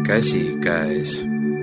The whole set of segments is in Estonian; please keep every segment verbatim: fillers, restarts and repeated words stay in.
käsikäes.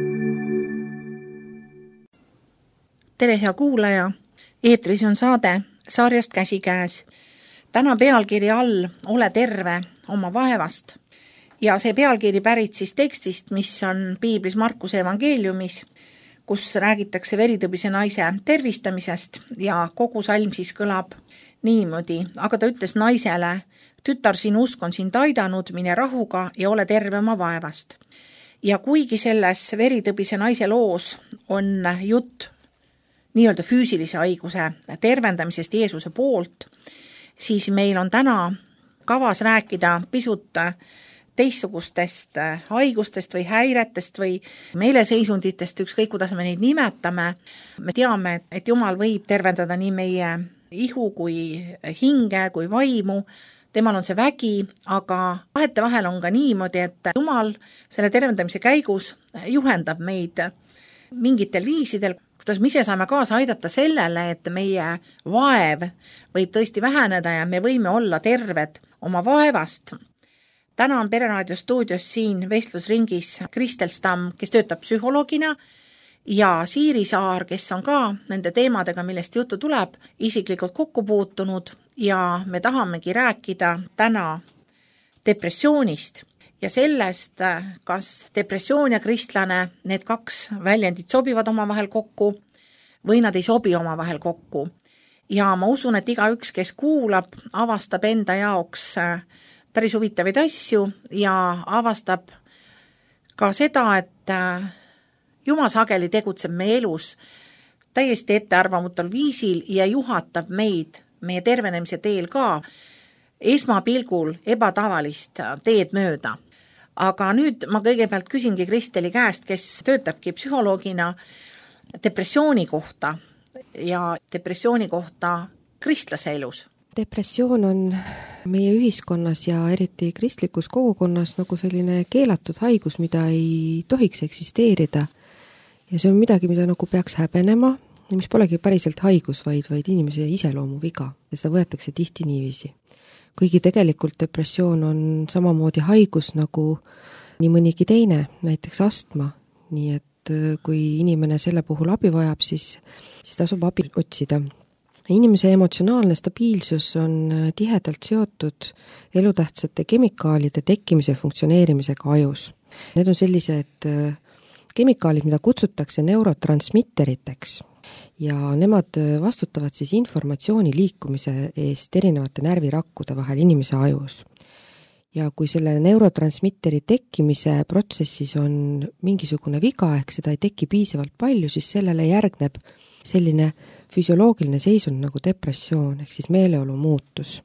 Tere, hea kuulaja! Eetris on saade sarjast Käsikäes. Täna pealkiri all Ole terve oma vaevast. Ja see pealkiri pärit siis tekstist, mis on piiblis Markuse evangeeliumis, kus räägitakse veritõbise naise tervistamisest ja kogu salm siis kõlab niimoodi. Aga ta ütles naisele: tütar, sinu usk on sind aidanud, mine rahuga ja ole terve oma vaevast. Ja kuigi selles veritõbise naise loos on jutt nii-öelda füüsilise haiguse tervendamisest Jeesuse poolt, siis meil on täna kavas rääkida pisut teistsugustest haigustest või häiretest või meeleseisunditest, ükskõik kuidas me neid nimetame. Me teame, et Jumal võib tervendada nii meie ihu kui hinge kui vaimu. Temal on see vägi, aga vahetevahel on ka niimoodi, et Jumal selle tervendamise käigus juhendab meid mingitel viisidel, kuidas me ise saame kaasa aidata sellele, et meie vaev võib tõesti väheneda ja me võime olla terved oma vaevast. Täna on Pereraadio stuudios siin vestlusringis Kristel Stamm, kes töötab psühholoogina, ja Siiri Saar, kes on ka nende teemadega, millest juttu tuleb, isiklikult kokku puutunud, ja me tahamegi rääkida täna depressioonist ja sellest, kas depressioon ja kristlane, need kaks väljendit sobivad omavahel kokku või nad ei sobi omavahel kokku. Ja ma usun, et igaüks, kes kuulab, avastab enda jaoks päris huvitavaid asju ja avastab ka seda, et Jumal sageli tegutseb meie elus täiesti ettearvamutal viisil ja juhatab meid meie tervenemise teel ka esmapilgul ebatavalist teed mööda. Aga nüüd ma kõigepealt küsingi Kristeli käest, kes töötabki psühholoogina, depressiooni kohta ja depressiooni kohta kristlase elus. Depressioon on meie ühiskonnas ja eriti kristlikus kogukonnas nagu selline keelatud haigus, mida ei tohiks eksisteerida. Ja see on midagi, mida nagu peaks häbenema ja mis polegi päriselt haigus, vaid, vaid inimese iseloomu viga. Ja seda võetakse tihti niiviisi. Kuigi tegelikult depressioon on samamoodi haigus nagu nii mõnigi teine, näiteks astma. Nii et kui inimene selle puhul abi vajab, siis, siis tasub abi otsida. Inimese emotsionaalne stabiilsus on tihedalt seotud elutähtsate kemikaalide tekkimise funktsioneerimisega ajus. Need on sellised kemikaalid, mida kutsutakse neurotransmitteriteks ja nemad vastutavad siis informatsiooni liikumise eest erinevate närvirakkude vahel inimese ajus. Ja kui selle neurotransmitteri tekkimise protsessis on mingisugune viga, ehk seda ei teki piisavalt palju, siis sellele järgneb selline füsioloogiline seisund nagu depressioon, ehk siis meeleolu muutus.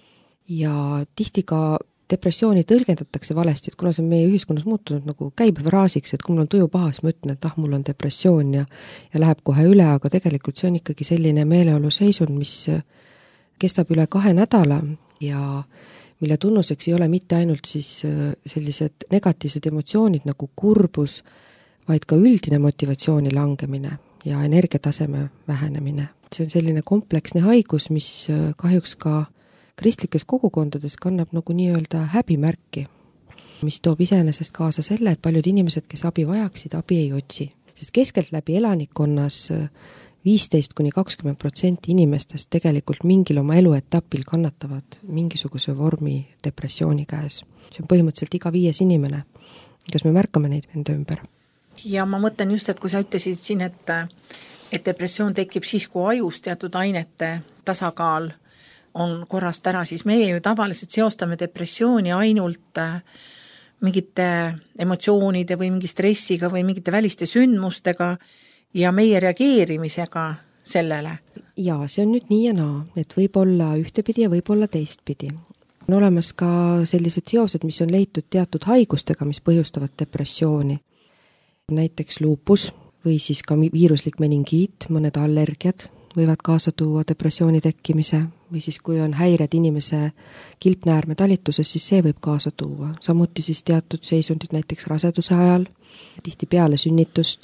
Ja tihti ka depressiooni tõlgendatakse valesti, et kuna see on meie ühiskonnas muutunud nagu käibefraasiks, et kui mul on tuju pahas, ma ütlen, et ah, mul on depressioon ja, ja läheb kohe üle, aga tegelikult see on ikkagi selline meeleolu seisund, mis kestab üle kahe nädala ja mille tunnuseks ei ole mitte ainult siis sellised negatiivsed emotsioonid nagu kurbus, vaid ka üldine motivatsiooni langemine ja energiataseme vähenemine. See on selline kompleksne haigus, mis kahjuks ka kristlikes kogukondades kannab nagu nii-öelda häbimärki, mis toob iseenesest kaasa selle, et paljud inimesed, kes abi vajaksid, abi ei otsi. Sest keskelt läbi elanikkonnas viisteist kuni kakskümmend protsenti inimestest tegelikult mingil oma eluetapil kannatavad mingisuguse vormi depressiooni käes. See on põhimõtteliselt iga viies inimene, kas me märkame neid enda ümber. Ja ma mõtlen just, et kui sa ütlesid siin, et, et depressioon tekib siis, kui ajus teatud ainete tasakaal on korrast ära, siis meie ju tavaliselt seostame depressiooni ainult mingite emotsioonide või mingi stressiga või mingite väliste sündmustega ja meie reageerimisega sellele. Ja see on nüüd nii ja naa, et võib olla ühtepidi ja võib olla teistpidi. On olemas ka sellised seosed, mis on leitud teatud haigustega, mis põhjustavad depressiooni. Näiteks luupus või siis ka viiruslik meningiit, mõned allergiad võivad kaasa tuua depressiooni tekkimise või siis kui on häired inimese kilpnäärme talituses, siis see võib kaasa tuua. Samuti siis teatud seisundid näiteks raseduse ajal, tihti peale sünnitust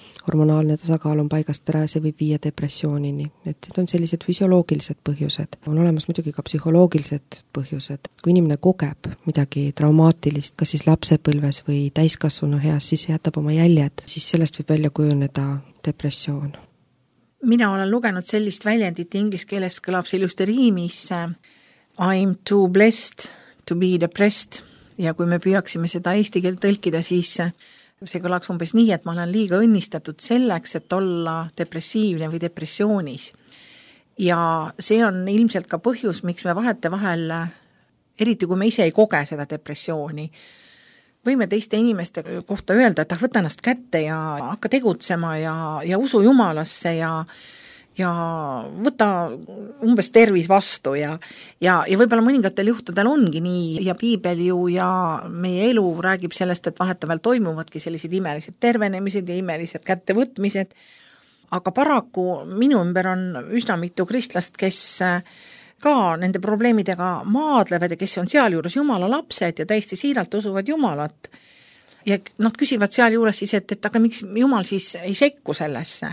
hormonaalne tasakaal on paigast ära ja see võib viia depressioonini. Et need on sellised füsioloogilised põhjused. On olemas muidugi ka psühholoogilised põhjused. Kui inimene kogeb midagi traumaatilist, kas siis lapsepõlves või täiskasvanu heas, siis see jätab oma jäljed, siis sellest võib välja kujuneda depressioon. Mina olen lugenud sellist väljendit, inglise keeles kõlab see ilusti riimis I'm too blessed to be depressed ja kui me püüaksime seda eesti keelt tõlkida, siis see kõlaks umbes nii, et ma olen liiga õnnistatud selleks, et olla depressiivne või depressioonis. Ja see on ilmselt ka põhjus, miks me vahete vahel, eriti kui me ise ei koge seda depressiooni, võime teiste inimeste kohta öelda, et ah, võta ennast kätte ja hakka tegutsema ja, ja usu Jumalasse ja, ja võta umbes tervis vastu ja, ja, ja võib-olla mõningatel juhtudel ongi nii ja piibel ju ja meie elu räägib sellest, et vahetevahel toimuvadki sellised imelised tervenemised ja imelised kättevõtmised, aga paraku minu ümber on üsna mitu kristlast, kes ka nende probleemidega maadlevad ja kes on sealjuures Jumala lapsed ja täiesti siiralt usuvad Jumalat. Ja nad küsivad sealjuures siis, et, et aga miks Jumal siis ei sekku sellesse.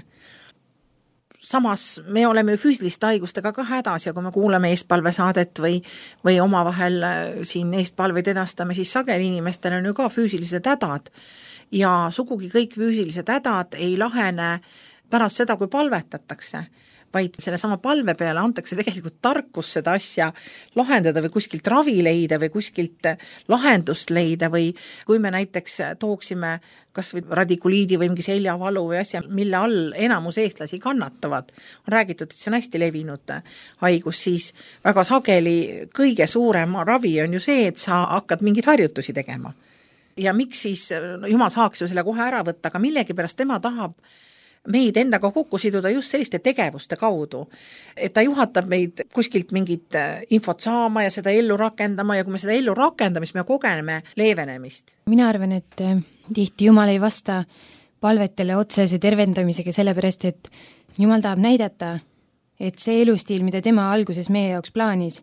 Samas me oleme ju füüsiliste haigustega ka hädas ja kui me kuuleme eestpalvesaadet või, või omavahel siin eestpalveid edastame, siis sageli inimestel on ju ka füüsilised hädad ja sugugi kõik füüsilised hädad ei lahene pärast seda, kui palvetatakse, vaid selle sama palve peale antakse tegelikult tarkus seda asja lahendada või kuskilt ravi leida või kuskilt lahendust leida või kui me näiteks tooksime kas või radikuliidi või mingi seljavalu või asja, mille all enamus eestlasi kannatavad, on räägitud, et see on hästi levinud haigus, siis väga sageli kõige suurem ravi on ju see, et sa hakkad mingeid harjutusi tegema. Ja miks siis Jumal saaks ju selle kohe ära võtta, aga millegipärast tema tahab meid endaga kokku siduda just selliste tegevuste kaudu, et ta juhatab meid kuskilt mingit infot saama ja seda ellu rakendama ja kui me seda ellu rakendame, siis me kogeneme leevenemist. Mina arvan, et tihti Jumal ei vasta palvetele otsese tervendamisega sellepärast, et Jumal tahab näidata, et see elustiil, mida tema alguses meie jaoks plaanis,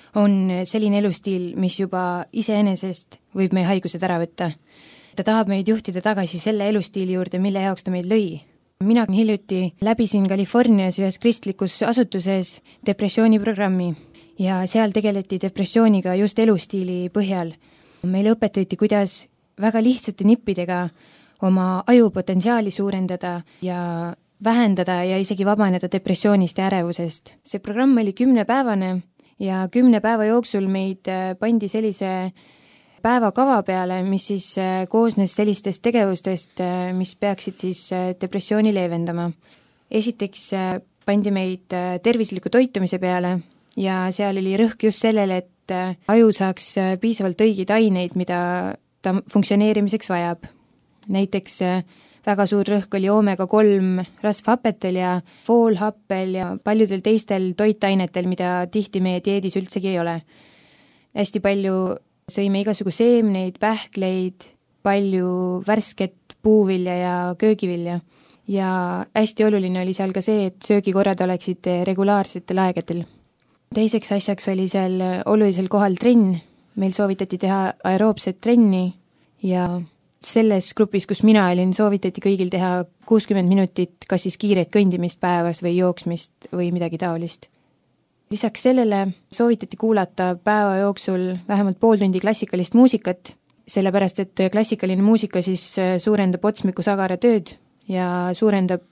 on selline elustiil, mis juba iseenesest võib meie haigused ära võtta. Ta tahab meid juhtida tagasi selle elustiili juurde, mille jaoks ta meid lõi. Mina hiljuti läbisin Californias ühes kristlikus asutuses depressiooniprogrammi ja seal tegeleti depressiooniga just elustiili põhjal. Meile õpetati, kuidas väga lihtsate nippidega oma ajupotentsiaali suurendada ja vähendada ja isegi vabaneda depressioonist ja ärevusest. See programm oli kümnepäevane ja kümne päeva jooksul meid pandi sellise päevakava peale, mis siis koosnes sellistest tegevustest, mis peaksid siis depressiooni leevendama. Esiteks pandi meid tervisliku toitumise peale ja seal oli rõhk just sellele, et aju saaks piisavalt õigeid aineid, mida ta funktsioneerimiseks vajab. Näiteks väga suur rõhk oli oomega kolm rasvhappetel ja foolhappel ja paljudel teistel toitainetel, mida tihti meie dieedis üldsegi ei ole. Hästi palju sõime igasugu seemneid, pähkleid, palju värsket puuvilja ja köögivilja. Ja hästi oluline oli seal ka see, et söögikorrad oleksid regulaarsetel aegadel. Teiseks asjaks oli seal olulisel kohal trenn. Meil soovitati teha aeroobset trenni ja selles grupis, kus mina olin, soovitati kõigil teha kuuskümmend minutit kas siis kiiret kõndimist päevas või jooksmist või midagi taolist. Lisaks sellele soovitati kuulata päeva jooksul vähemalt pool tundi klassikalist muusikat, sellepärast et klassikaline muusika siis suurendab otsmiku sagara tööd ja suurendab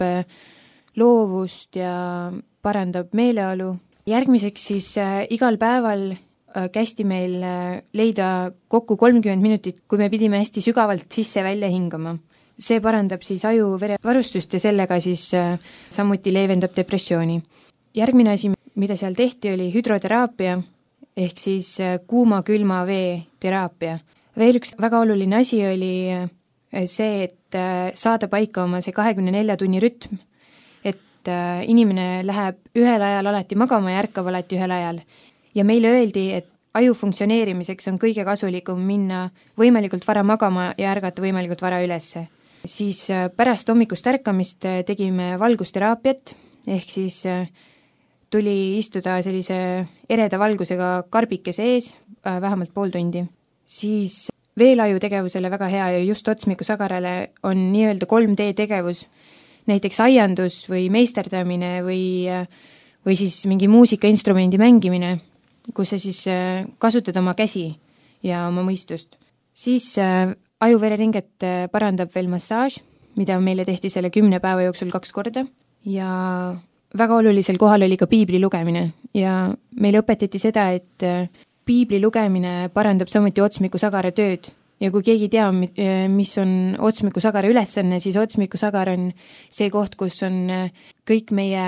loovust ja parandab meeleolu. Järgmiseks siis igal päeval kästi meil leida kokku kolmkümmend minutit, kui me pidime hästi sügavalt sisse välja hingama. See parandab siis aju verevarustust ja sellega siis samuti leevendab depressiooni. Järgmine asi, mida seal tehti, oli hüdroteraapia ehk siis kuuma-külma vee teraapia. Veel üks väga oluline asi oli see, et saada paika oma see kahekümne nelja tunni rütm, et inimene läheb ühel ajal alati magama ja ärkab alati ühel ajal. Ja meile öeldi, et aju funktsioneerimiseks on kõige kasulikum minna võimalikult vara magama ja ärgata võimalikult vara ülesse. Siis pärast hommikust ärkamist tegime valgusteraapiat ehk siis tuli istuda sellise ereda valgusega karbikese ees vähemalt pool tundi. Siis veelaju tegevusele väga hea ja just otsmikusagarale on nii-öelda kolm D tegevus, näiteks aiandus või meisterdamine või, või siis mingi muusikainstrumendi mängimine, kus sa siis kasutad oma käsi ja oma mõistust. Siis ajuvereringet parandab veel massaaž, mida meile tehti selle kümne päeva jooksul kaks korda ja väga olulisel kohal oli ka piibli lugemine ja meile õpetati seda, et piibli lugemine parandab samuti otsmikusagara tööd ja kui keegi tea, mis on otsmikusagara ülesanne, siis otsmikusagar on see koht, kus on kõik meie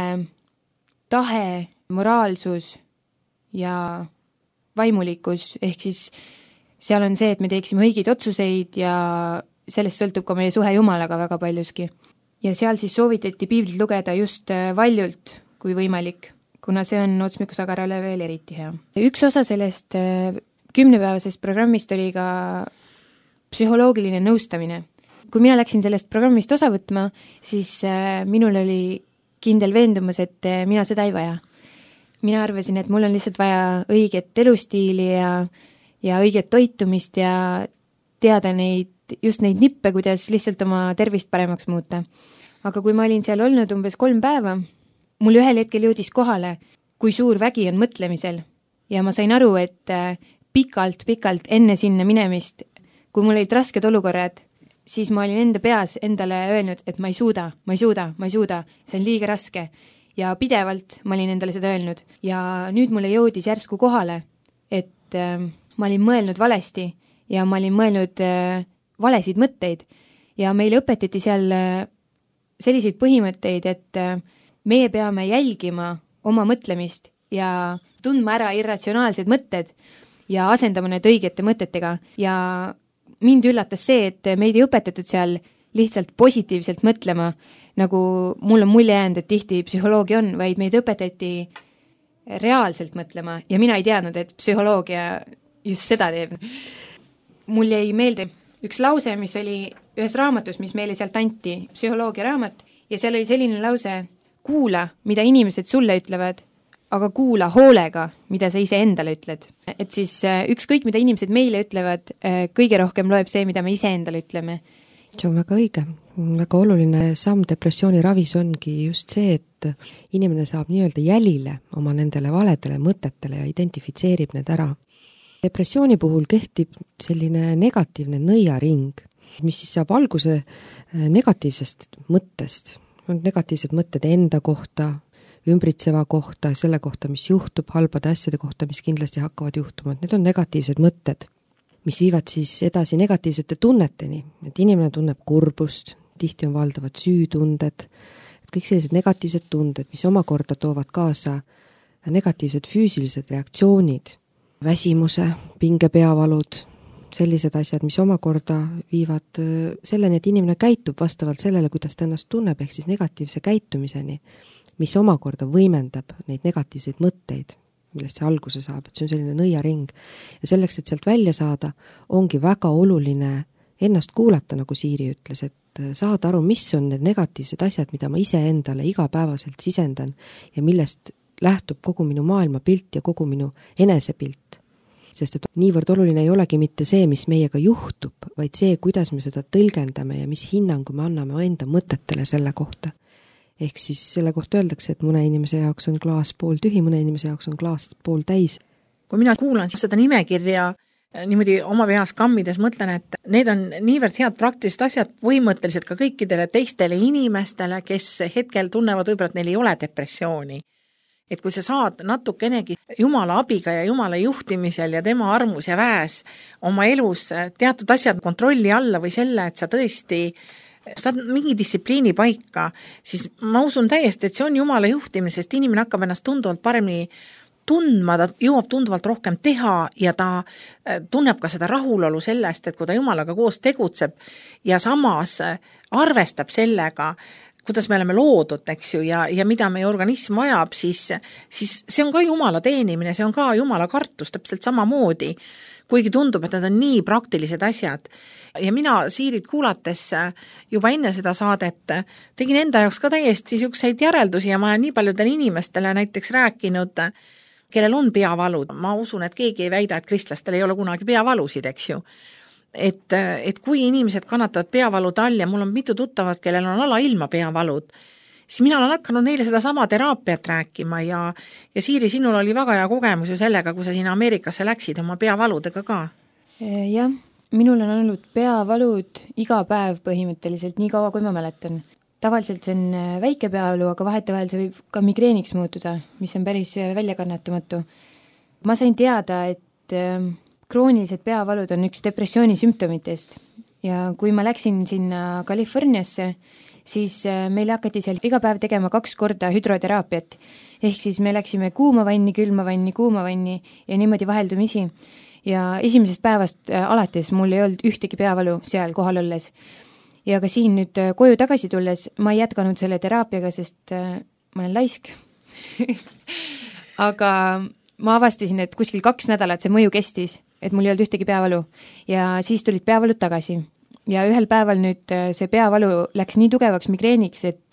tahe, moraalsus ja vaimulikkus, ehk siis seal on see, et me teeksime õigeid otsuseid ja sellest sõltub ka meie suhe Jumalaga väga paljuski. Ja seal siis soovitati piiblit lugeda just valjult, kui võimalik, kuna see on otsmikusagarale veel eriti hea. Üks osa sellest kümnepäevasest programmist oli ka psühholoogiline nõustamine. Kui mina läksin sellest programmist osa võtma, siis minul oli kindel veendumus, et mina seda ei vaja. Mina arvasin, et mul on lihtsalt vaja õiget elustiili ja, ja õiget toitumist ja teada neid, just neid nippe, kuidas lihtsalt oma tervist paremaks muuta. Aga kui ma olin seal olnud umbes kolm päeva, mul ühel hetkel jõudis kohale, kui suur vägi on mõtlemisel ja ma sain aru, et pikalt-pikalt enne sinna minemist, kui mul olid rasked olukorrad, siis ma olin enda peas endale öelnud, et ma ei suuda, ma ei suuda, ma ei suuda, see on liiga raske. Ja pidevalt ma olin endale seda öelnud. Ja nüüd mulle jõudis järsku kohale, et äh, ma olin mõelnud valesti ja ma olin mõelnud äh, valesid mõtteid. Ja meile õpetati seal äh, selliseid põhimõtteid, et äh, meie peame jälgima oma mõtlemist ja tundma ära irratsionaalsed mõtted ja asendama need õigete mõtetega. Ja mind üllatas see, et meid ei õpetatud seal lihtsalt positiivselt mõtlema, nagu mul on mulje jäänud, et tihti psühholoogia on, vaid meid õpetati reaalselt mõtlema ja mina ei teadnud, et psühholoogia just seda teeb. Mul jäi meelde üks lause, mis oli ühes raamatus, mis meile sealt anti, psühholoogia raamat, ja seal oli selline lause, kuula, mida inimesed sulle ütlevad, aga kuula hoolega, mida sa ise endale ütled. Et siis ükskõik, mida inimesed meile ütlevad, kõige rohkem loeb see, mida me ise endale ütleme. See on väga õige. Väga oluline samm depressiooni ravis ongi just see, et inimene saab nii-öelda jälile oma nendele valedele mõtetele ja identifitseerib need ära. Depressiooni puhul kehtib selline negatiivne nõiaring, mis siis saab alguse negatiivsest mõttest. On negatiivsed mõtted enda kohta, ümbritseva kohta, selle kohta, mis juhtub, halbade asjade kohta, mis kindlasti hakkavad juhtuma. Need on negatiivsed mõtted, mis viivad siis edasi negatiivsete tunneteni, et inimene tunneb kurbust, tihti on valdavad süütunded, et kõik sellised negatiivsed tunded, mis omakorda toovad kaasa negatiivsed füüsilised reaktsioonid, väsimuse, pingepeavalud, sellised asjad, mis omakorda viivad selleni, et inimene käitub vastavalt sellele, kuidas ta ennast tunneb, ehk siis negatiivse käitumiseni, mis omakorda võimendab neid negatiivseid mõtteid, millest see alguse saab, et see on selline nõiaring. Ja selleks, et sealt välja saada, ongi väga oluline ennast kuulata, nagu Siiri ütles, et saada aru, mis on need negatiivsed asjad, mida ma ise endale igapäevaselt sisendan ja millest lähtub kogu minu maailmapilt ja kogu minu enesepilt. Sest et niivõrd oluline ei olegi mitte see, mis meiega juhtub, vaid see, kuidas me seda tõlgendame ja mis hinnangu me anname enda mõtetele selle kohta. Ehk siis selle kohta öeldakse, et mõne inimese jaoks on klaas pool tühi, mõne inimese jaoks on klaas pool täis. Kui mina kuulan seda nimekirja niimoodi oma peas kammides, mõtlen, et need on niivõrd head praktilised asjad põhimõtteliselt ka kõikidele teistele inimestele, kes hetkel tunnevad võib-olla, et neil ei ole depressiooni. Et kui sa saad natukenegi Jumala abiga ja Jumala juhtimisel ja tema armus ja väes oma elus teatud asjad kontrolli alla või selle, et sa tõesti saad mingi distsipliini paika, siis ma usun täiesti, et see on Jumala juhtimine, sest inimene hakkab ennast tunduvalt paremini tundma, ta jõuab tunduvalt rohkem teha ja ta tunneb ka seda rahulolu sellest, et kui ta Jumalaga koos tegutseb ja samas arvestab sellega, kuidas me oleme loodud, eks ju, ja, ja mida meie organism vajab, siis, siis see on ka Jumala teenimine, see on ka Jumala kartus täpselt samamoodi, kuigi tundub, et need on nii praktilised asjad. Ja mina Siirit kuulates juba enne seda saadet tegin enda jaoks ka täiesti niisuguseid järeldusi ja ma olen nii paljudele inimestele näiteks rääkinud, kellel on peavalud. Ma usun, et keegi ei väida, et kristlastel ei ole kunagi peavalusid, eks ju. et, et kui inimesed kannatavad peavalude all ja mul on mitu tuttavat, kellel on alailma peavalud, siis mina olen hakanud neile seda sama teraapiat rääkima ja, ja Siiri, sinul oli väga hea kogemus ju sellega, kui sa sinna Ameerikasse läksid oma peavaludega ka. Jah, minul on olnud peavalud iga päev põhimõtteliselt, nii kaua kui ma mäletan. Tavaliselt see on väike peavalu, aga vahetevahel see võib ka migreeniks muutuda, mis on päris väljakannatamatu. Ma sain teada, et kroonilised peavalud on üks depressiooni sümptomitest ja kui ma läksin sinna Californiasse, siis meile hakati seal iga päev tegema kaks korda hüdroteraapiat. Ehk siis me läksime kuuma vanni, külma vanni, kuuma vanni ja niimoodi vaheldumisi. Ja esimesest päevast alates mul ei olnud ühtegi peavalu seal kohal olles. Ja ka siin nüüd koju tagasi tulles ma ei jätkanud selle teraapiaga, sest ma olen laisk. Aga ma avastasin, et kuskil kaks nädalat see mõju kestis, et mul ei olnud ühtegi peavalu. Ja siis tulid peavalud tagasi. Ja ühel päeval nüüd see peavalu läks nii tugevaks migreeniks, et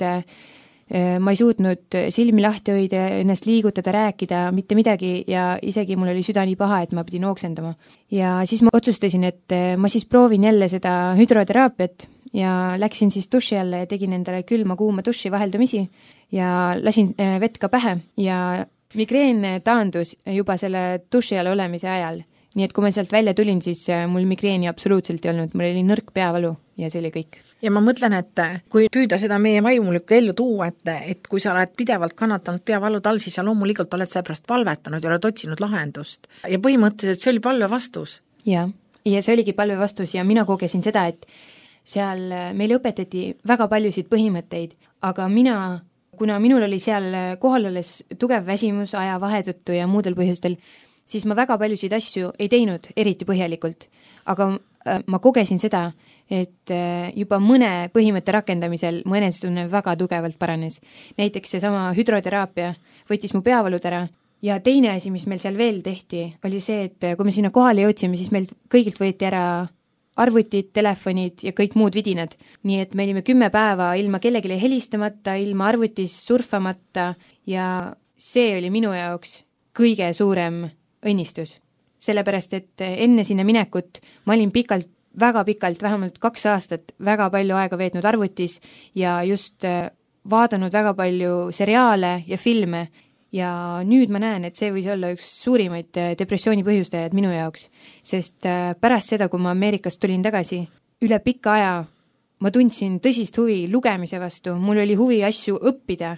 ma ei suutnud silmi lahti hoida, ennast liigutada, rääkida, mitte midagi ja isegi mul oli süda nii paha, et ma pidin ooksendama. Ja siis ma otsustasin, et ma siis proovin jälle seda hüdroteraapiat ja läksin siis duši alla ja tegin endale külma-kuuma duši vaheldumisi ja lasin vett ka pähe ja migreen taandus juba selle duši all olemise ajal. Nii et kui ma sealt välja tulin, siis mul migreeni absoluutselt ei olnud, mul oli nõrk peavalu ja see oli kõik. Ja ma mõtlen, et kui püüda seda meie vaimulikku ellu tuua, et, et kui sa oled pidevalt kannatanud peavalud all, siis sa loomulikult oled seepärast palvetanud ja oled otsinud lahendust. Ja põhimõtteliselt see oli palve vastus. Ja, ja see oligi palve vastus ja mina kogesin seda, et seal meile õpetati väga paljusid põhimõtteid, aga mina, kuna minul oli seal kohal olles tugev väsimus aja vahetõttu ja muudel põhjustel, siis ma väga paljusid asju ei teinud eriti põhjalikult, aga ma kogesin seda, et juba mõne põhimõtte rakendamisel mu enesetunne väga tugevalt paranes. Näiteks seesama hüdroteraapia võttis mu peavalud ära ja teine asi, mis meil seal veel tehti, oli see, et kui me sinna kohale jõudsime, siis meil kõigilt võeti ära arvutid, telefonid ja kõik muud vidinad. Nii et me olime kümme päeva ilma kellegile helistamata, ilma arvutis surfamata ja see oli minu jaoks kõige suurem õnnistus. Sellepärast, et enne sinna minekut ma olin pikalt, väga pikalt, vähemalt kaks aastat väga palju aega veetnud arvutis ja just vaadanud väga palju seriaale ja filme ja nüüd ma näen, et see võis olla üks suurimaid depressiooni põhjustajad minu jaoks, sest pärast seda, kui ma Ameerikast tulin tagasi, üle pika aja ma tundsin tõsist huvi lugemise vastu, mul oli huvi asju õppida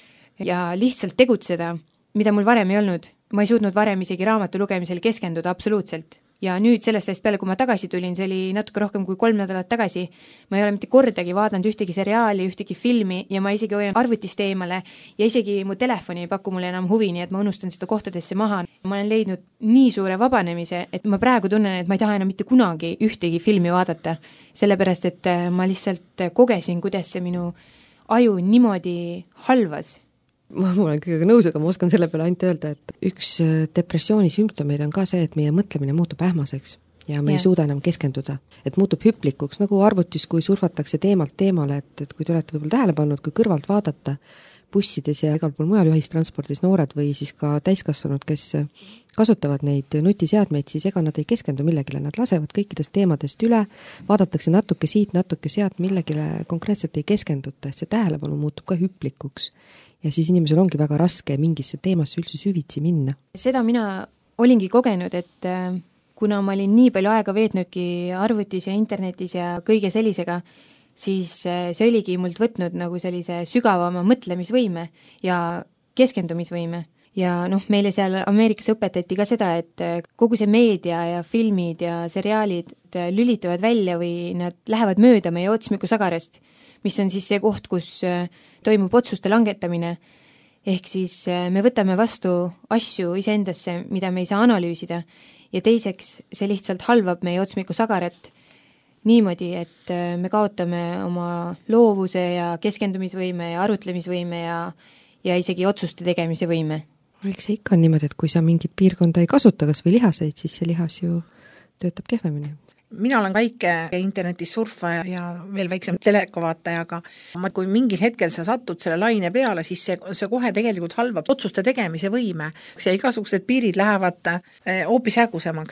ja lihtsalt tegutseda, mida mul varem ei olnud. Ma ei suutnud varem isegi raamatu lugemisel keskenduda absoluutselt. Ja nüüd sellest ajast peale, kui ma tagasi tulin, see oli natuke rohkem kui kolm nädalat tagasi, ma ei ole mitte kordagi vaadanud ühtegi seriaali, ühtegi filmi ja ma isegi hoian arvutist eemale ja isegi mu telefoni ei paku mulle enam huvi, nii et ma unustan seda kohtadesse maha. Ma olen leidnud nii suure vabanemise, et ma praegu tunnen, et ma ei taha enam mitte kunagi ühtegi filmi vaadata, sellepärast et ma lihtsalt kogesin, kuidas see minu aju niimoodi halvas. Ma olen kõigega nõus, aga ma oskan selle peale ainult öelda, et üks depressiooni sümptomeid on ka see, et meie mõtlemine muutub ähmaseks ja me yeah. ei suuda enam keskenduda. Et muutub hüplikuks, nagu arvutis, kui surfatakse teemalt teemale, et, et kui te olete võib-olla tähele pannud, kui kõrvalt vaadata bussides ja igal pool mujal ühistranspordis noored või siis ka täiskasvanud, kes kasutavad neid nutiseadmeid, siis ega nad ei keskendu millegile, nad lasevad kõikidest teemadest üle, vaadatakse natuke siit, natuke sealt, millegile konkreetselt ei keskenduta, et see tähelepanu muutub ka hüplikuks. Ja siis inimesel ongi väga raske mingisse teemasse üldse süvitsi minna. Seda mina olingi kogenud, et kuna ma olin nii palju aega veetnudki arvutis ja internetis ja kõige sellisega, siis see oligi mult võtnud nagu sellise sügavama mõtlemisvõime ja keskendumisvõime. Ja noh, meile seal Ameerikas õpetati ka seda, et kogu see meedia ja filmid ja seriaalid lülitavad välja või nad lähevad mööda meie otsmikussagarast, mis on siis see koht, kus toimub otsuste langetamine. Ehk siis me võtame vastu asju iseendasse, mida me ei saa analüüsida ja teiseks see lihtsalt halvab meie otsmikussagarat niimoodi, et me kaotame oma loovuse ja keskendumisvõime ja arutlemisvõime ja, ja isegi otsuste tegemise võime. Eks see ikka on niimoodi, et kui sa mingit piirkonda ei kasuta, kas või lihaseid, siis see lihas ju töötab kehvemini. Mina olen väike internetis surfaja ja veel väiksem telekavaataja, aga ma, kui mingil hetkel sa satud selle laine peale, siis see, see kohe tegelikult halvab otsuste tegemise võime. Ja igasugused piirid lähevad hoopis hägusemaks.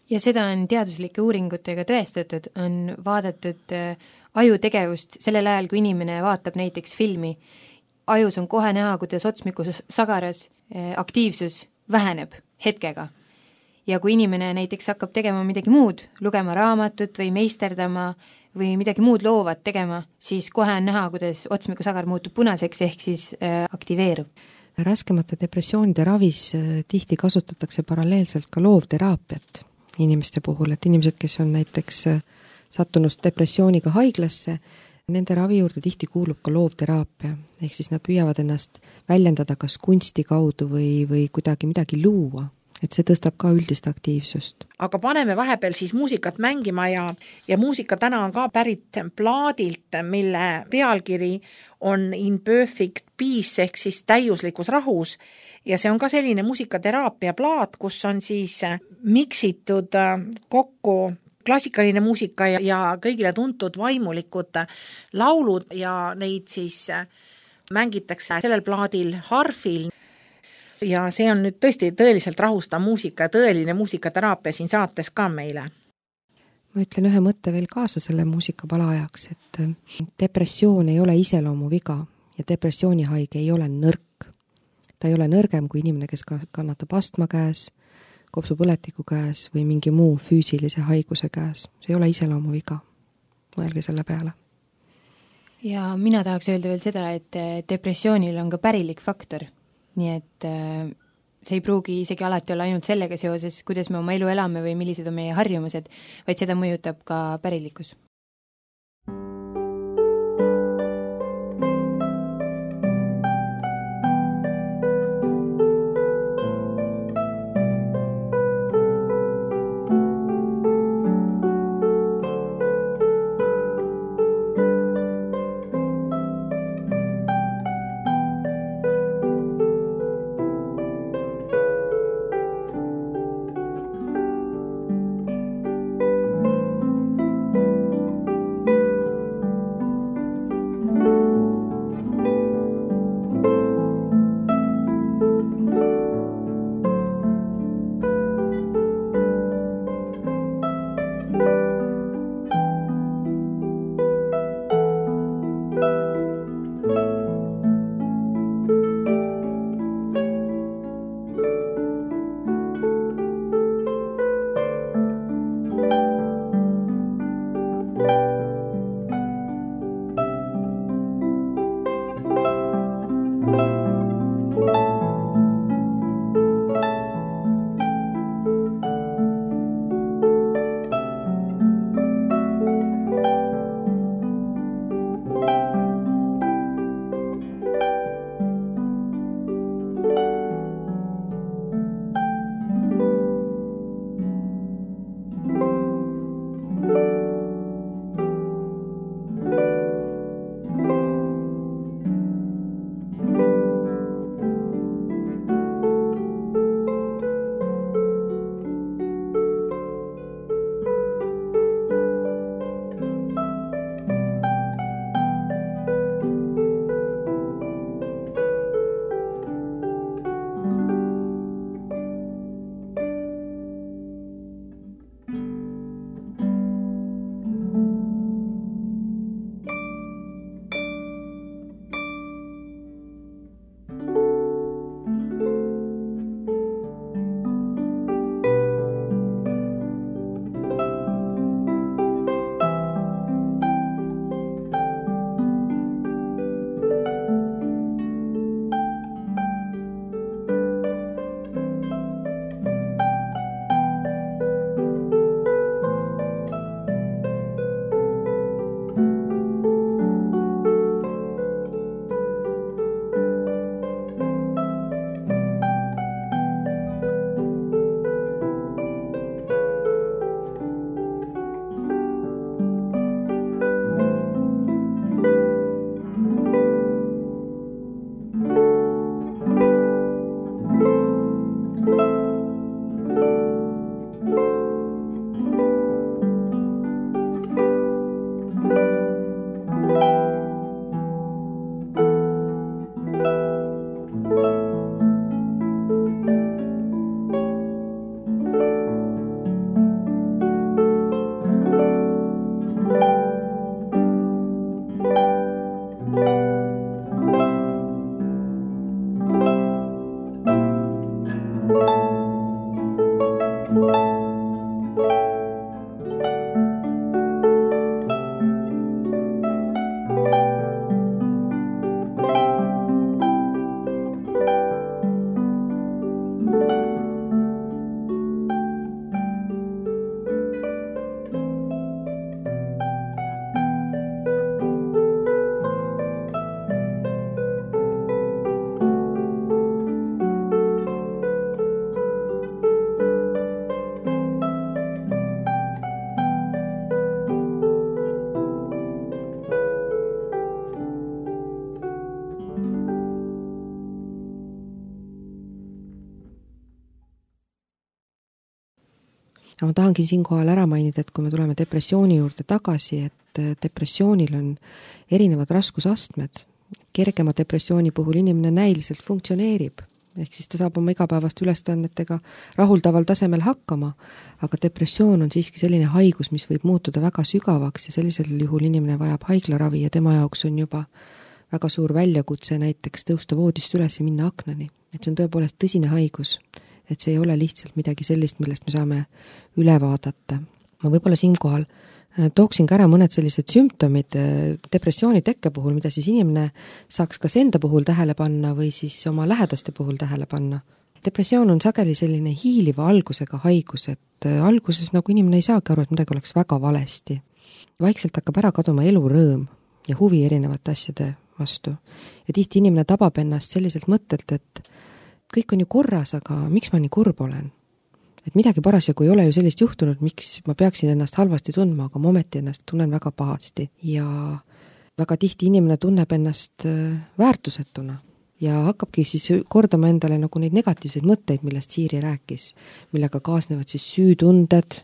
ja seda on teaduslike uuringutega tõestatud, on vaadatud ajutegevust sellel ajal, kui inimene vaatab näiteks filmi. Ajus on kohe näha, kuidas otsmikus sagaras aktiivsus väheneb hetkega. Ja kui inimene näiteks hakkab tegema midagi muud, lugema raamatut või meisterdama või midagi muud loovat tegema, siis kohe on näha, kuidas otsmiku sagar muutub punaseks ehk siis äh, aktiveerub. Raskemate depressioonide ravis tihti kasutatakse paralleelselt ka loovteraapiat inimeste puhul, et inimesed, kes on näiteks sattunud depressiooniga haiglasse, nende ravi juurde tihti kuulub ka loovteraapia, ehk siis nad püüavad ennast väljendada kas kunsti kaudu või, või kuidagi midagi luua, et see tõstab ka üldist aktiivsust. Aga paneme vahepeal siis muusikat mängima ja, ja muusika täna on ka pärit plaadilt, mille pealkiri on In Perfect Peace ehk siis täiuslikus rahus ja see on ka selline muusikateraapia plaat, kus on siis miksitud kokku klassikaline muusika ja, ja kõigile tuntud vaimulikud laulud ja neid siis mängitakse sellel plaadil harfil. Ja see on nüüd tõesti tõeliselt rahustav muusika ja tõeline muusikateraapia siin saates ka meile. Ma ütlen ühe mõtte veel kaasa selle muusikapala ajaks, et depressioon ei ole iseloomu viga ja depressioonihaige ei ole nõrk. Ta ei ole nõrgem kui inimene, kes kannatab astma käes, kopsupõletiku käes või mingi muu füüsilise haiguse käes. See ei ole iseloomu viga. Mõelge selle peale. Ja mina tahaks öelda veel seda, et depressioonil on ka pärilik faktor. Nii et see ei pruugi isegi alati olla ainult sellega seoses, kuidas me oma elu elame või millised on meie harjumused, vaid seda mõjutab ka pärilikkus. ja ma tahangi siinkohal ära mainida, et kui me tuleme depressiooni juurde tagasi, et depressioonil on erinevad raskusastmed. Kergema depressiooni puhul inimene näiliselt funktsioneerib, ehk siis ta saab oma igapäevast ülestannetega rahuldaval tasemel hakkama, aga depressioon on siiski selline haigus, mis võib muutuda väga sügavaks ja sellisel juhul inimene vajab haiglaravi ja tema jaoks on juba väga suur väljakutse näiteks tõusta voodist üles ja minna aknani. Et see on tõepoolest tõsine haigus, et see ei ole lihtsalt midagi sellist, millest me saame üle vaadata. Ma võib-olla siinkohal tooksin ka ära mõned sellised sümptomid depressiooni tekke puhul, mida siis inimene saaks kas enda puhul tähele panna või siis oma lähedaste puhul tähele panna. Depressioon on sageli selline hiiliva algusega haigus, et alguses nagu inimene ei saagi aru, et midagi oleks väga valesti. Vaikselt hakkab ära kaduma elurõõm ja huvi erinevate asjade vastu. Ja tihti inimene tabab ennast selliselt mõttelt, et kõik on ju korras, aga miks ma nii kurb olen? Et midagi parasjagu ei ole ju sellist juhtunud, miks ma peaksin ennast halvasti tundma, aga ma ometi ennast tunnen väga pahasti. Ja väga tihti inimene tunneb ennast väärtusetuna ja hakkabki siis kordama endale nagu neid negatiivseid mõtteid, millest Siiri rääkis, millega kaasnevad siis süütunded,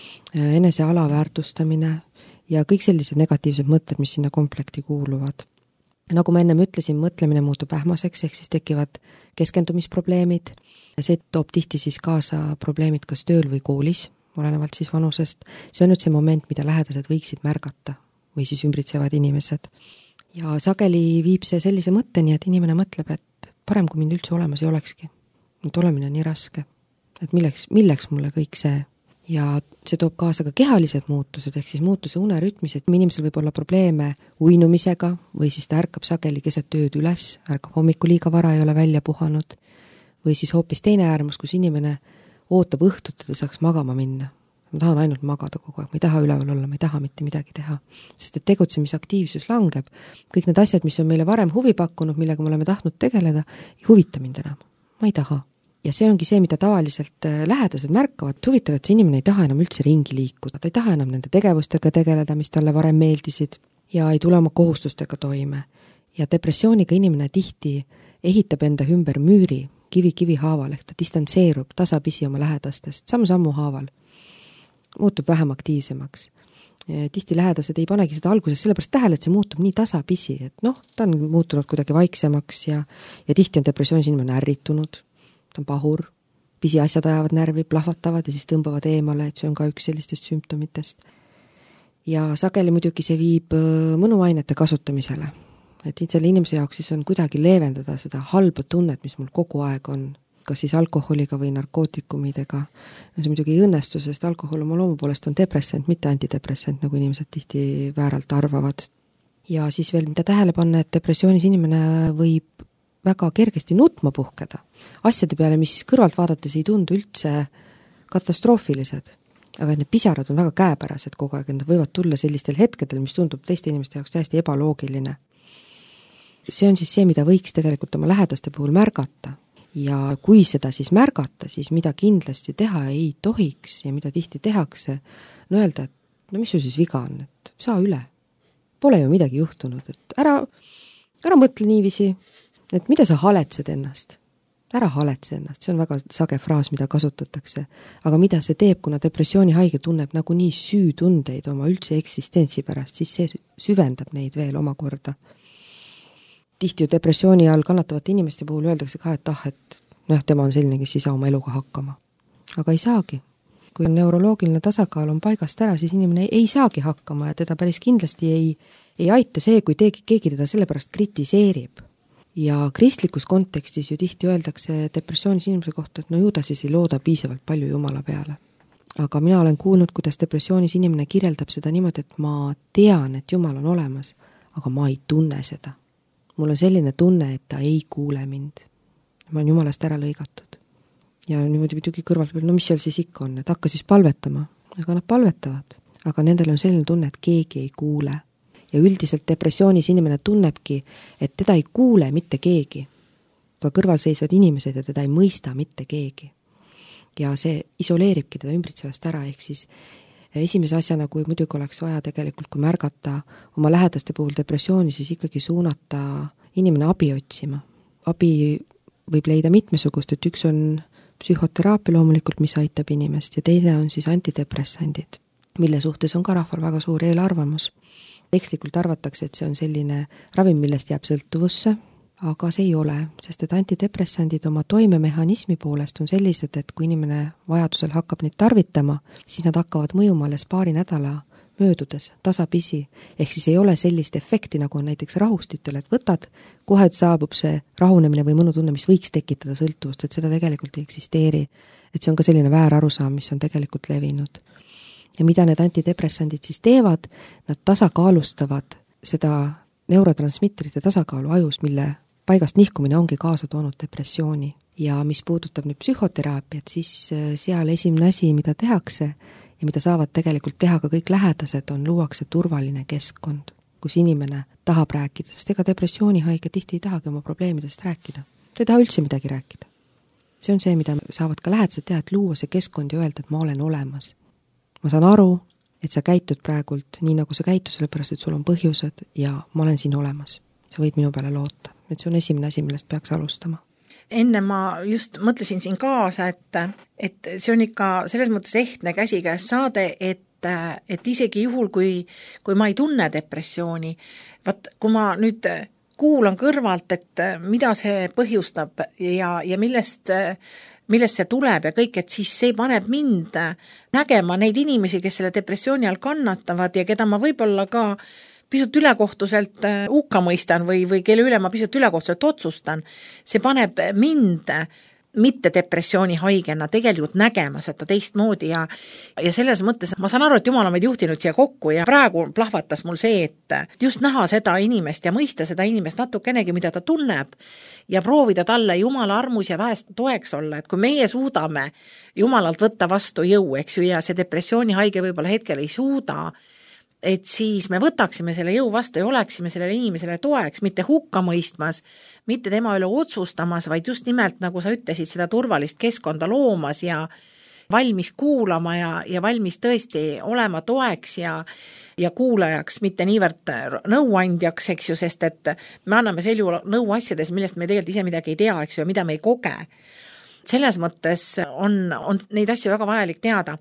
enese alaväärtustamine ja kõik sellised negatiivsed mõtted, mis sinna komplekti kuuluvad. Nagu ma ennem ütlesin, mõtlemine muutub ähmaseks, ehk siis tekivad keskendumisprobleemid. See toob tihti siis kaasa probleemid kas tööl või koolis, olenevalt siis vanusest. See on nüüd see moment, mida lähedased võiksid märgata või siis ümbritsevad inimesed. Ja sageli viib see sellise mõtteni, et inimene mõtleb, et parem kui mind üldse olemas ei olekski. Et olemine on nii raske. Et milleks, milleks mulle kõik see? Ja see toob kaasa ka kehalised muutused, ehk siis muutuse unerütmis, et inimesel võib olla probleeme uinumisega või siis ta ärkab sageli keset tööd üles, ärkab hommikul liiga vara, ei ole välja puhanud, või siis hoopis teine äärmus, kus inimene ootab õhtut, et ta saaks magama minna. Ma tahan ainult magada kogu aeg, ma ei taha üleval olla, ma ei taha mitte midagi teha, sest et tegutsemisaktiivsus langeb. Kõik need asjad, mis on meile varem huvi pakkunud, millega me oleme tahtnud tegeleda, ei huvita mind enam, ma ei taha. Ja see ongi see, mida tavaliselt lähedased märkavad, huvitav, et see inimene ei taha enam üldse ringi liikuda, ta ei taha enam nende tegevustega tegeleda, mis talle varem meeldisid ja ei tule oma kohustustega toime. Ja depressiooniga inimene tihti ehitab enda ümber müüri kivi kivi haaval, ehk ta distantseerub tasapisi oma lähedastest, sammu-sammu haaval, muutub vähem aktiivsemaks. Tihti lähedased ei panegi seda alguses sellepärast tähele, et see muutub nii tasapisi, et noh, ta on muutunud kuidagi vaiksemaks ja, ja tihti on depressioonis inimene ärritunud, ta on pahur, pisiasjad ajavad närvi, plahvatavad ja siis tõmbavad eemale, et see on ka üks sellistest sümptomitest. Ja sageli muidugi see viib mõnuainete kasutamisele. Et selle inimese jaoks siis on kuidagi leevendada seda halba tunnet, mis mul kogu aeg on, kas siis alkoholiga või narkootikumidega. See muidugi ei õnnestu, sest alkohol oma loomu poolest on depressant, mitte antidepressant, nagu inimesed tihti vääralt arvavad. Ja siis veel mida tähele panna, et depressioonis inimene võib väga kergesti nutma puhkeda. Asjade peale, mis kõrvalt vaadates ei tundu üldse katastroofilised, aga need pisarad on väga käepärased kogu aeg, nad võivad tulla sellistel hetkedel, mis tundub teiste inimeste jaoks täiesti ebaloogiline. See on siis see, mida võiks tegelikult oma lähedaste puhul märgata. Ja kui seda siis märgata, siis mida kindlasti teha ei tohiks ja mida tihti tehakse, no öelda, et no mis su siis viga on, et saa üle. Pole ju midagi juhtunud, et ära, ära mõtle niiviisi, et mida sa haletsed ennast. Ära haletse ennast, see on väga sage fraas, mida kasutatakse. Aga mida see teeb, kuna depressiooni haige tunneb nagu nii süütundeid oma üldse eksistentsi pärast, siis see süvendab neid veel omakorda. Tihti ju depressiooni all kannatavate inimeste puhul öeldakse ka, et ah, et noh, tema on selline, kes ei saa oma eluga hakkama. Aga ei saagi. Kui neuroloogiline tasakaal on paigast ära, siis inimene ei saagi hakkama ja teda päris kindlasti ei, ei aita see, kui teegi, keegi teda sellepärast kritiseerib. Ja kristlikus kontekstis ju tihti öeldakse depressioonis inimese kohta, et no ju ta siis ei looda piisavalt palju Jumala peale. Aga mina olen kuulnud, kuidas depressioonis inimene kirjeldab seda niimoodi, et ma tean, et Jumal on olemas, aga ma ei tunne seda. Mul on selline tunne, et ta ei kuule mind. Ma olen Jumalast ära lõigatud. Ja niimoodi muidugi kõrvalt, no mis seal siis ikka on, et hakka siis palvetama. Aga nad palvetavad. Aga nendel on selline tunne, et keegi ei kuule. Ja üldiselt depressioonis inimene tunnebki, et teda ei kuule mitte keegi. Ka kõrval seisvad inimesed ja teda ei mõista mitte keegi. Ja see isoleeribki teda ümbritsevast ära, ehk siis esimese asjana, kui muidugi oleks vaja tegelikult, kui märgata oma lähedaste puhul depressiooni, siis ikkagi suunata inimene abi otsima. Abi võib leida mitmesugust, et üks on psühhoteraapia loomulikult, mis aitab inimest, ja teine on siis antidepressandid, mille suhtes on ka rahval väga suur eelarvamus. Ekslikult arvatakse, et see on selline ravim, millest jääb sõltuvusse, aga see ei ole, sest et antidepressandid oma toimemehhanismi poolest on sellised, et kui inimene vajadusel hakkab neid tarvitama, siis nad hakkavad mõjuma alles paari nädala möödudes, tasapisi, ehk siis ei ole sellist efekti, nagu on näiteks rahustitel, et võtad, kohe saabub see rahunemine või mõnutunne, mis võiks tekitada sõltuvust, et seda tegelikult ei eksisteeri. Et see on ka selline väär arusaam, mis on tegelikult levinud. Ja mida need antidepressandid siis teevad, nad tasakaalustavad seda neurotransmitterite tasakaalu ajus, mille paigast nihkumine ongi kaasa toonud depressiooni. Ja mis puudutab nüüd psühhoteraapiat, siis seal esimene asi, mida tehakse, ja mida saavad tegelikult teha ka kõik lähedased, on luuakse turvaline keskkond, kus inimene tahab rääkida, sest ega depressioonihaige tihti ei tahagi oma probleemidest rääkida. Ta ei taha üldse midagi rääkida. See on see, mida saavad ka lähedased teha, et luua see keskkond ja öelda, et ma olen olemas. Ma saan aru, et sa käitud praegult nii, nagu sa käitud, sellepärast, et sul on põhjused ja ma olen siin olemas. Sa võid minu peale loota. Et see on esimene asi, millest peaks alustama. Enne ma just mõtlesin siin kaasa, et, et see on ikka selles mõttes ehtne käsikäes saade, et, et isegi juhul, kui, kui ma ei tunne depressiooni, vaat kui ma nüüd kuulan kõrvalt, et mida see põhjustab ja, ja millest, millest see tuleb ja kõik, et siis see paneb mind nägema neid inimesi, kes selle depressiooni all kannatavad ja keda ma võib-olla ka pisut ülekohtuselt hukka mõistan või, või kelle üle ma pisut ülekohtuselt otsustan, see paneb mind mitte depressiooni haigena tegelikult nägema seda teistmoodi ja, ja selles mõttes ma saan aru, et Jumal on meid juhtinud siia kokku ja praegu plahvatas mul see, et just näha seda inimest ja mõista seda inimest natukenegi, mida ta tunneb ja proovida talle Jumala armus ja väest toeks olla, et kui meie suudame Jumalalt võtta vastu jõu, eks ju, ja see depressiooni haige võib-olla hetkel ei suuda, et siis me võtaksime selle jõu vastu ja oleksime sellele inimesele toeks, mitte hukka mõistmas, mitte tema üle otsustamas, vaid just nimelt, nagu sa ütlesid, seda turvalist keskkonda loomas ja valmis kuulama ja, ja valmis tõesti olema toeks ja, ja kuulajaks, mitte niivõrd nõuandjaks, eks ju, sest et me anname sel juhul nõu asjades, millest me tegelikult ise midagi ei tea, eks ju, ja mida me ei koge. Selles mõttes on, on neid asju väga vajalik teada.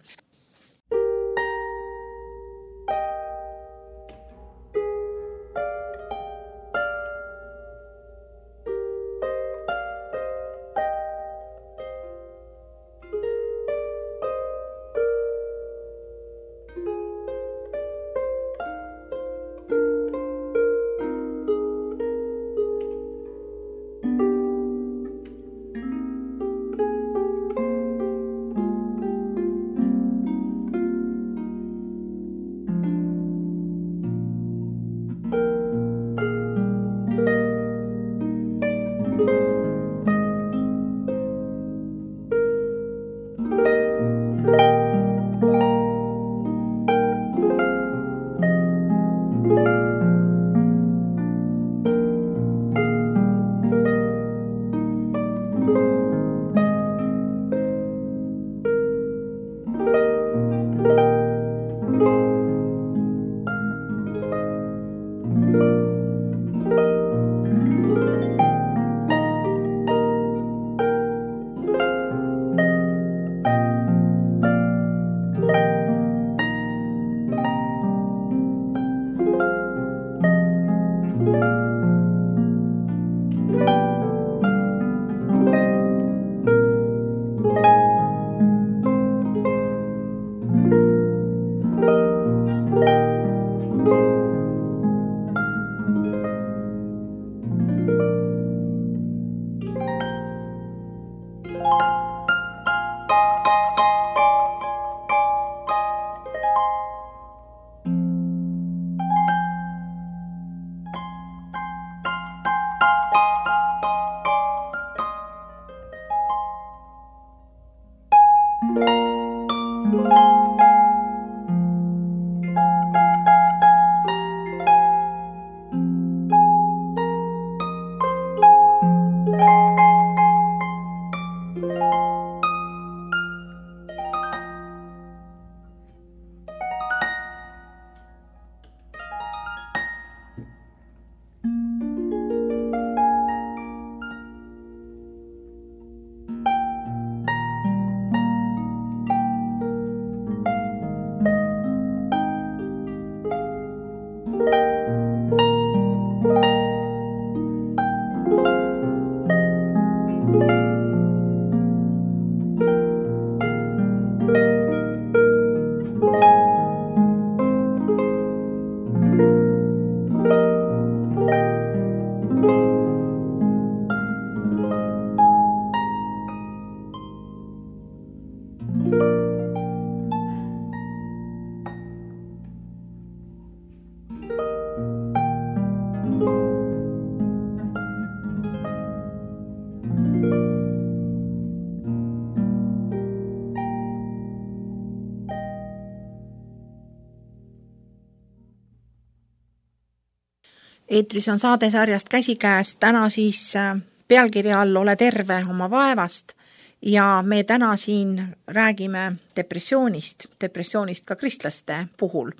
Eetris on saadesarjast Käsikäes, täna siis pealkirja all Ole terve oma vaevast ja me täna siin räägime depressioonist, depressioonist ka kristlaste puhul.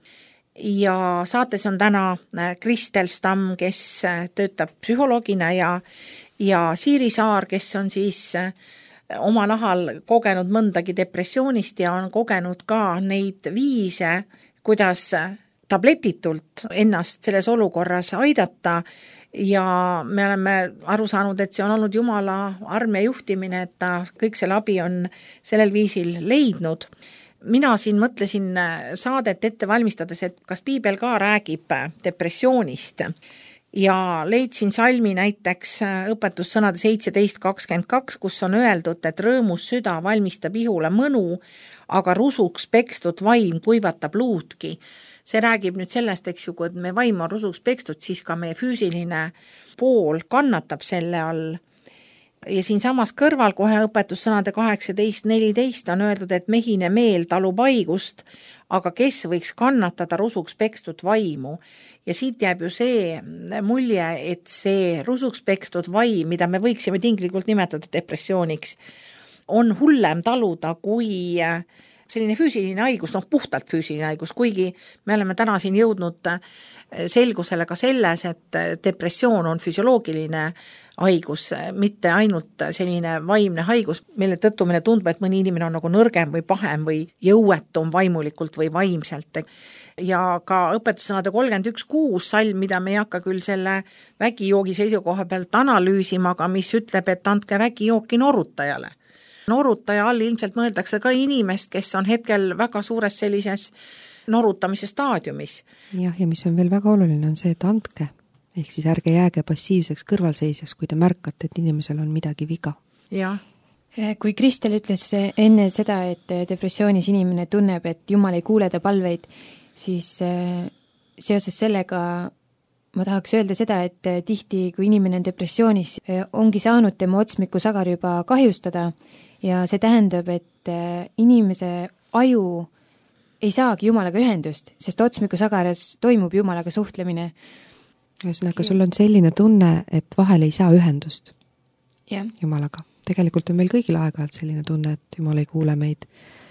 Ja saates on täna Kristel Stamm, kes töötab psühholoogina ja, ja Siiri Saar, kes on siis oma nahal kogenud mõndagi depressioonist ja on kogenud ka neid viise, kuidas tabletitult ennast selles olukorras aidata ja me oleme aru saanud, et see on olnud Jumala arm ja juhtimine, et ta kõik selle abi on sellel viisil leidnud. Mina siin mõtlesin saadet ette valmistades, et kas piibel ka räägib depressioonist ja leidsin salmi näiteks õpetussõnade seitseteist kakskümmend kaks, kus on öeldud, et rõõmus süda valmistab ihule mõnu, aga rusuks pekstud vaim kuivatab luudki. See räägib nüüd sellest, eks ju, kui me vaim on rusuks pekstud, siis ka meie füüsiline pool kannatab selle all. Ja siin samas kõrval kohe õpetussõnade kaheksateist neliteist on öeldud, et mehine meel talub haigust, aga kes võiks kannatada rusuks pekstud vaimu. Ja siit jääb ju see mulje, et see rusuks pekstud vaim, mida me võiksime tinglikult nimetada depressiooniks, on hullem taluda kui selline füüsiline haigus, noh puhtalt füüsiline haigus, kuigi me oleme täna siin jõudnud selgusele ka selles, et depressioon on füsioloogiline haigus, mitte ainult selline vaimne haigus, mille tõttu meile tundub, et mõni inimene on nagu nõrgem või pahem või jõuetum vaimulikult või vaimselt. Ja ka õpetussõnade kolmkümmend üks kuus salm, mida me ei hakka küll selle vägijoogi seisukoha pealt analüüsima, aga mis ütleb, et andke vägijooki norutajale. Norutaja all ilmselt mõeldakse ka inimest, kes on hetkel väga suures sellises norutamise staadiumis. Jah, ja mis on veel väga oluline, on see, et andke. Ehk siis ärge jääge passiivseks kõrvalseisjaks, kui te märkate, et inimesel on midagi viga. Jah. Kui Kristel ütles enne seda, et depressioonis inimene tunneb, et Jumal ei kuule ta palveid, siis seoses sellega ma tahaks öelda seda, et tihti, kui inimene on depressioonis, ongi saanud tema otsmikusagar juba kahjustada ja see tähendab, et inimese aju ei saagi Jumalaga ühendust, sest otsmikusagaras toimub Jumalaga suhtlemine. Ühesõnaga, sul on selline tunne, et vahel ei saa ühendust ja. Jumalaga. Tegelikult on meil kõigil aeg-ajalt selline tunne, et Jumal ei kuule meid,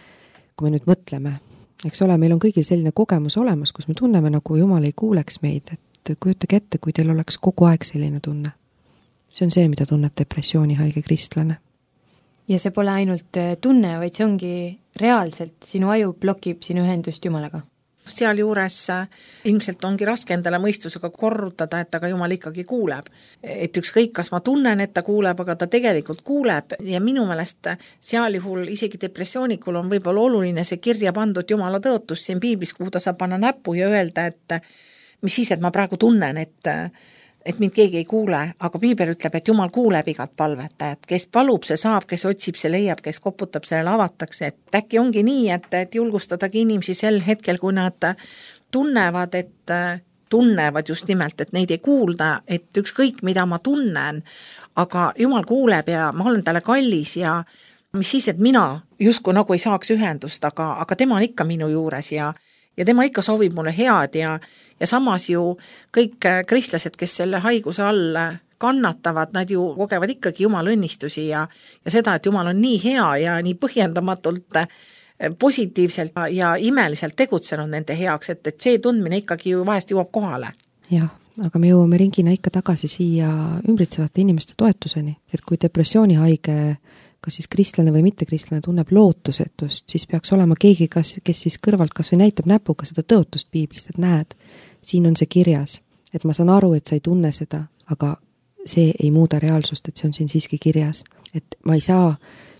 kui me nüüd mõtleme. Eks ole, meil on kõigil selline kogemus olemas, kus me tunneme, nagu Jumal ei kuuleks meid, et kujutage ette, kui teil oleks kogu aeg selline tunne. See on see, mida tunneb depressiooni haige kristlane. Ja see pole ainult tunne, vaid see ongi reaalselt, sinu aju blokib sinu ühendust Jumalaga. Seal juures ilmselt ongi raske endale mõistusega korrutada, et aga Jumal ikkagi kuuleb. Et ükskõik, kas ma tunnen, et ta kuuleb, aga ta tegelikult kuuleb ja minu meelest seal juhul isegi depressioonikul on võib-olla oluline see kirja pandud Jumala tõotus siin piiblis, kuhu ta saab panna näpu ja öelda, et mis siis, et ma praegu tunnen, et et mind keegi ei kuule, aga piibel ütleb, et Jumal kuuleb igat palvetajat, kes palub, see saab, kes otsib, see leiab, kes koputab, sellele avatakse, et äkki ongi nii, et, et julgustadagi inimesi sel hetkel, kui nad tunnevad, et tunnevad just nimelt, et neid ei kuulda, et ükskõik, mida ma tunnen, aga Jumal kuuleb ja ma olen talle kallis ja mis siis, et mina justkui nagu ei saaks ühendust, aga, aga tema on ikka minu juures ja ja tema ikka soovib mulle head ja, ja samas ju kõik kristlased, kes selle haiguse all kannatavad, nad ju kogevad ikkagi Jumala õnnistusi ja, ja seda, et Jumal on nii hea ja nii põhjendamatult positiivselt ja imeliselt tegutsenud nende heaks, et, et see tundmine ikkagi ju vahest jõuab kohale. Jah, aga me jõuame ringina ikka tagasi siia ümbritsevate inimeste toetuseni, et kui depressiooni haige kas siis kristlane või mitte kristlane tunneb lootusetust, siis peaks olema keegi, kas, kes siis kõrvalt kas või näitab näpuga seda tõotust piiblist, et näed, siin on see kirjas, et ma saan aru, et sa ei tunne seda, aga see ei muuda reaalsust, et see on siin siiski kirjas, et ma ei saa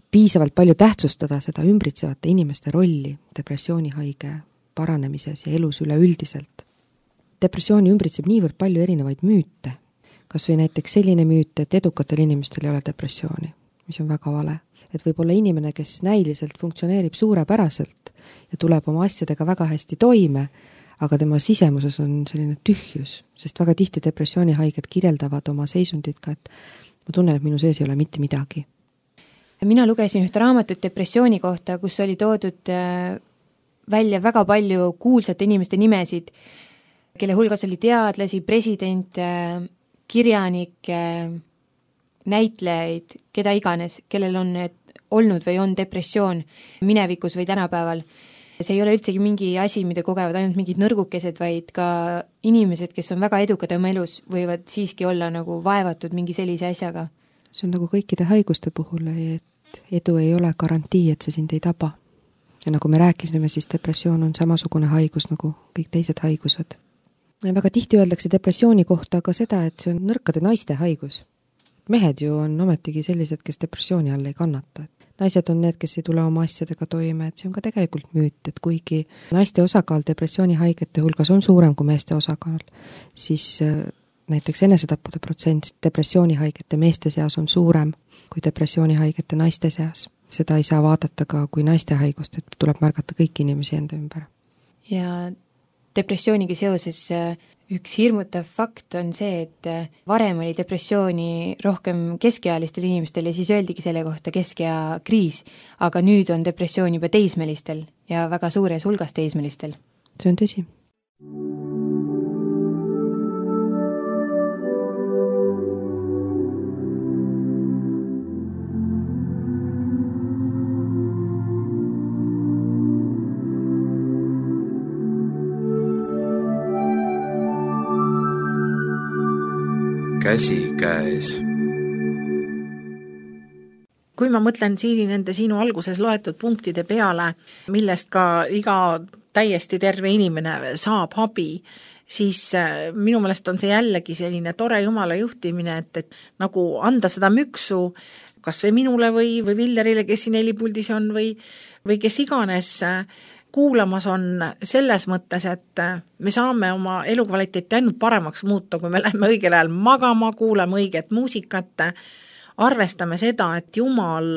piisavalt palju tähtsustada seda ümbritsevate inimeste rolli depressioonihaige paranemises ja elus üleüldiselt. Depressiooni ümbritseb niivõrd palju erinevaid müüte, kas või näiteks selline müüt, et edukatel inimestel ei ole depressiooni, mis on väga vale. Et võib olla inimene, kes näiliselt funktsioneerib suurepäraselt ja tuleb oma asjadega väga hästi toime, aga tema sisemuses on selline tühjus, sest väga tihti depressioonihaiged kirjeldavad oma seisundit ka, et ma tunnen, et minu sees ei ole mitte midagi. Mina lugesin ühte raamatut depressiooni kohta, kus oli toodud välja väga palju kuulsate inimeste nimesid, kelle hulgas oli teadlasi, presidente, kirjanikke, näitlejaid, keda iganes, kellel on olnud või on depressioon minevikus või tänapäeval. See ei ole üldsegi mingi asi, mida kogevad ainult mingid nõrgukesed, vaid ka inimesed, kes on väga edukad oma elus, võivad siiski olla nagu vaevatud mingi sellise asjaga. See on nagu kõikide haiguste puhul, et edu ei ole garantii, et see sind ei taba. Ja nagu me rääkisime, siis depressioon on samasugune haigus nagu kõik teised haigused. Ja väga tihti öeldakse depressiooni kohta ka seda, et see on nõrkade naiste haigus. Mehed ju on ometigi sellised, kes depressiooni all ei kannata. Naised on need, kes ei tule oma asjadega toime, et see on ka tegelikult müüt, et kuigi naiste osakaal depressioonihaigete hulgas on suurem kui meeste osakaal, siis näiteks enesetappude protsent depressioonihaigete meeste seas on suurem kui depressioonihaigete naiste seas. Seda ei saa vaadata ka kui naiste haigust, et tuleb märgata kõiki inimesi enda ümber. Ja depressiooniga seoses üks hirmutav fakt on see, et varem oli depressiooni rohkem keskealistel inimestel ja siis öeldigi selle kohta keskea kriis, aga nüüd on depressioon juba teismelistel ja väga suures hulgas teismelistel. See on tõsi. Käsi käes. Kui ma mõtlen Siiri nende sinu alguses loetud punktide peale, millest ka iga täiesti terve inimene saab abi, siis minu meelest on see jällegi selline tore Jumala juhtimine, et, et nagu anda seda müksu kas või minule või, või Villerile, kes siin helipuldis on või, või kes iganes kuulamas on selles mõttes, et me saame oma elukvaliteeti ainult paremaks muuta, kui me lähme õigel ajal magama, kuulame õiget muusikat, arvestame seda, et Jumal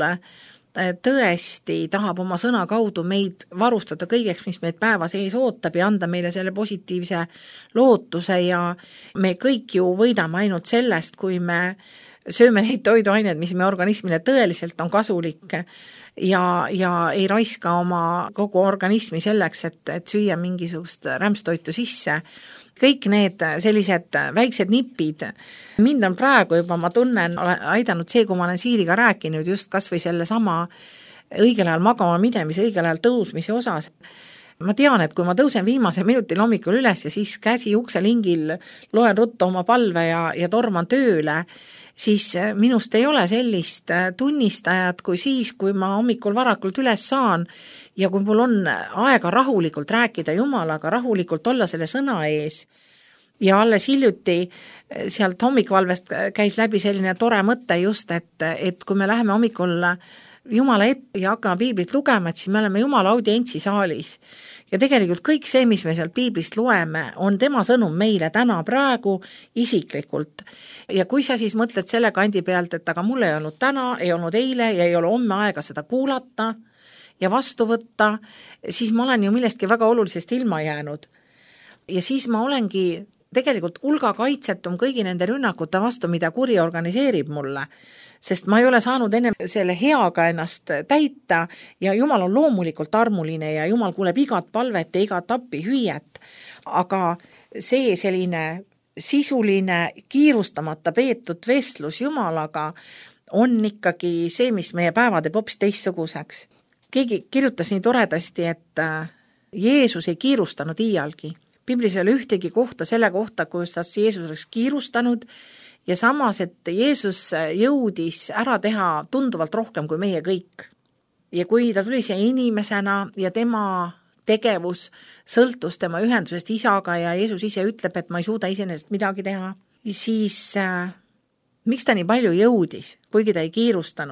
tõesti tahab oma sõna kaudu meid varustada kõigeks, mis meid päevas ees ootab ja anda meile selle positiivse lootuse ja me kõik ju võidame ainult sellest, kui me sööme neid toiduaineid, mis me organismile tõeliselt on kasulik ja, ja ei raiska oma kogu organismi selleks, et, et süüa mingisugust rämpstoitu sisse. Kõik need sellised väiksed nipid, mind on praegu juba, ma tunnen, aidanud see, kui ma olen Siiriga rääkinud just kas või selle sama õigel ajal magama minemise, õigel ajal tõusmise osas. Ma tean, et kui ma tõusen viimase minutil hommikul üles ja siis käsi ukselingil loen ruttu oma palve ja, ja torman tööle, siis minust ei ole sellist tunnistajat kui siis, kui ma hommikul varakult üles saan ja kui mul on aega rahulikult rääkida Jumalaga, rahulikult olla selle sõna ees. Ja alles hiljuti sealt hommikvalvest käis läbi selline tore mõte just, et, et kui me läheme hommikul Jumala ette ja hakkame piiblit lugema, et siis me oleme Jumala audientsi saalis. Ja tegelikult kõik see, mis me sealt piiblist loeme, on tema sõnum meile täna praegu isiklikult. Ja kui sa siis mõtled selle kandi pealt, et aga mul ei olnud täna, ei olnud eile ja ei ole homme aega seda kuulata ja vastu võtta, siis ma olen ju millestki väga olulisest ilma jäänud. Ja siis ma olengi tegelikult hulga kaitsetum kõigi nende rünnakute vastu, mida kuri organiseerib mulle. Sest ma ei ole saanud enne selle heaga ennast täita ja Jumal on loomulikult armuline ja Jumal kuuleb igat palvet ja igat appi hüüet. Aga see selline sisuline, kiirustamata peetud vestlus Jumalaga on ikkagi see, mis meie päeva teeb hoopis teistsuguseks. Keegi kirjutas nii toredasti, et Jeesus ei kiirustanud iialgi. Biblis ei ole ühtegi kohta selle kohta, kuidas Jeesus oleks kiirustanud, ja samas, et Jeesus jõudis ära teha tunduvalt rohkem kui meie kõik. Ja kui ta tuli siia inimesena ja tema tegevus sõltus tema ühendusest isaga ja Jeesus ise ütleb, et ma ei suuda iseenesest midagi teha, siis äh, miks ta nii palju jõudis, kuigi ta ei kiirustanud?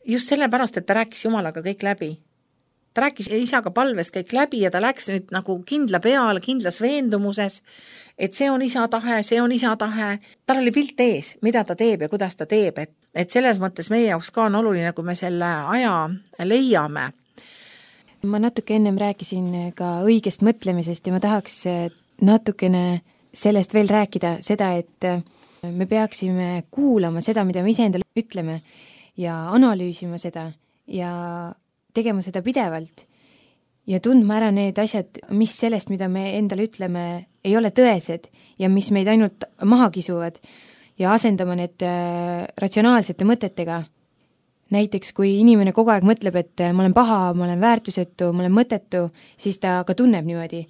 just sellepärast, et ta rääkis Jumalaga kõik läbi. Ta rääkis isaga palves kõik läbi ja ta läks nüüd nagu kindla peale, kindlas veendumuses, et see on isa tahe, see on isa tahe. Tal oli pilt ees, mida ta teeb ja kuidas ta teeb, et, et selles mõttes meie jaoks ka on oluline, kui me selle aja leiame. Ma natuke ennem rääkisin ka õigest mõtlemisest ja ma tahaks natukene sellest veel rääkida, seda, et me peaksime kuulama seda, mida me ise endale ütleme ja analüüsima seda ja tegema seda pidevalt ja tundma ära need asjad, mis sellest, mida me endale ütleme, ei ole tõesed ja mis meid ainult maha kisuvad ja asendama need ratsionaalsete mõtetega. Näiteks, kui inimene kogu aeg mõtleb, et ma olen paha, ma olen väärtusetu, ma olen mõttetu, siis ta ka tunneb niimoodi.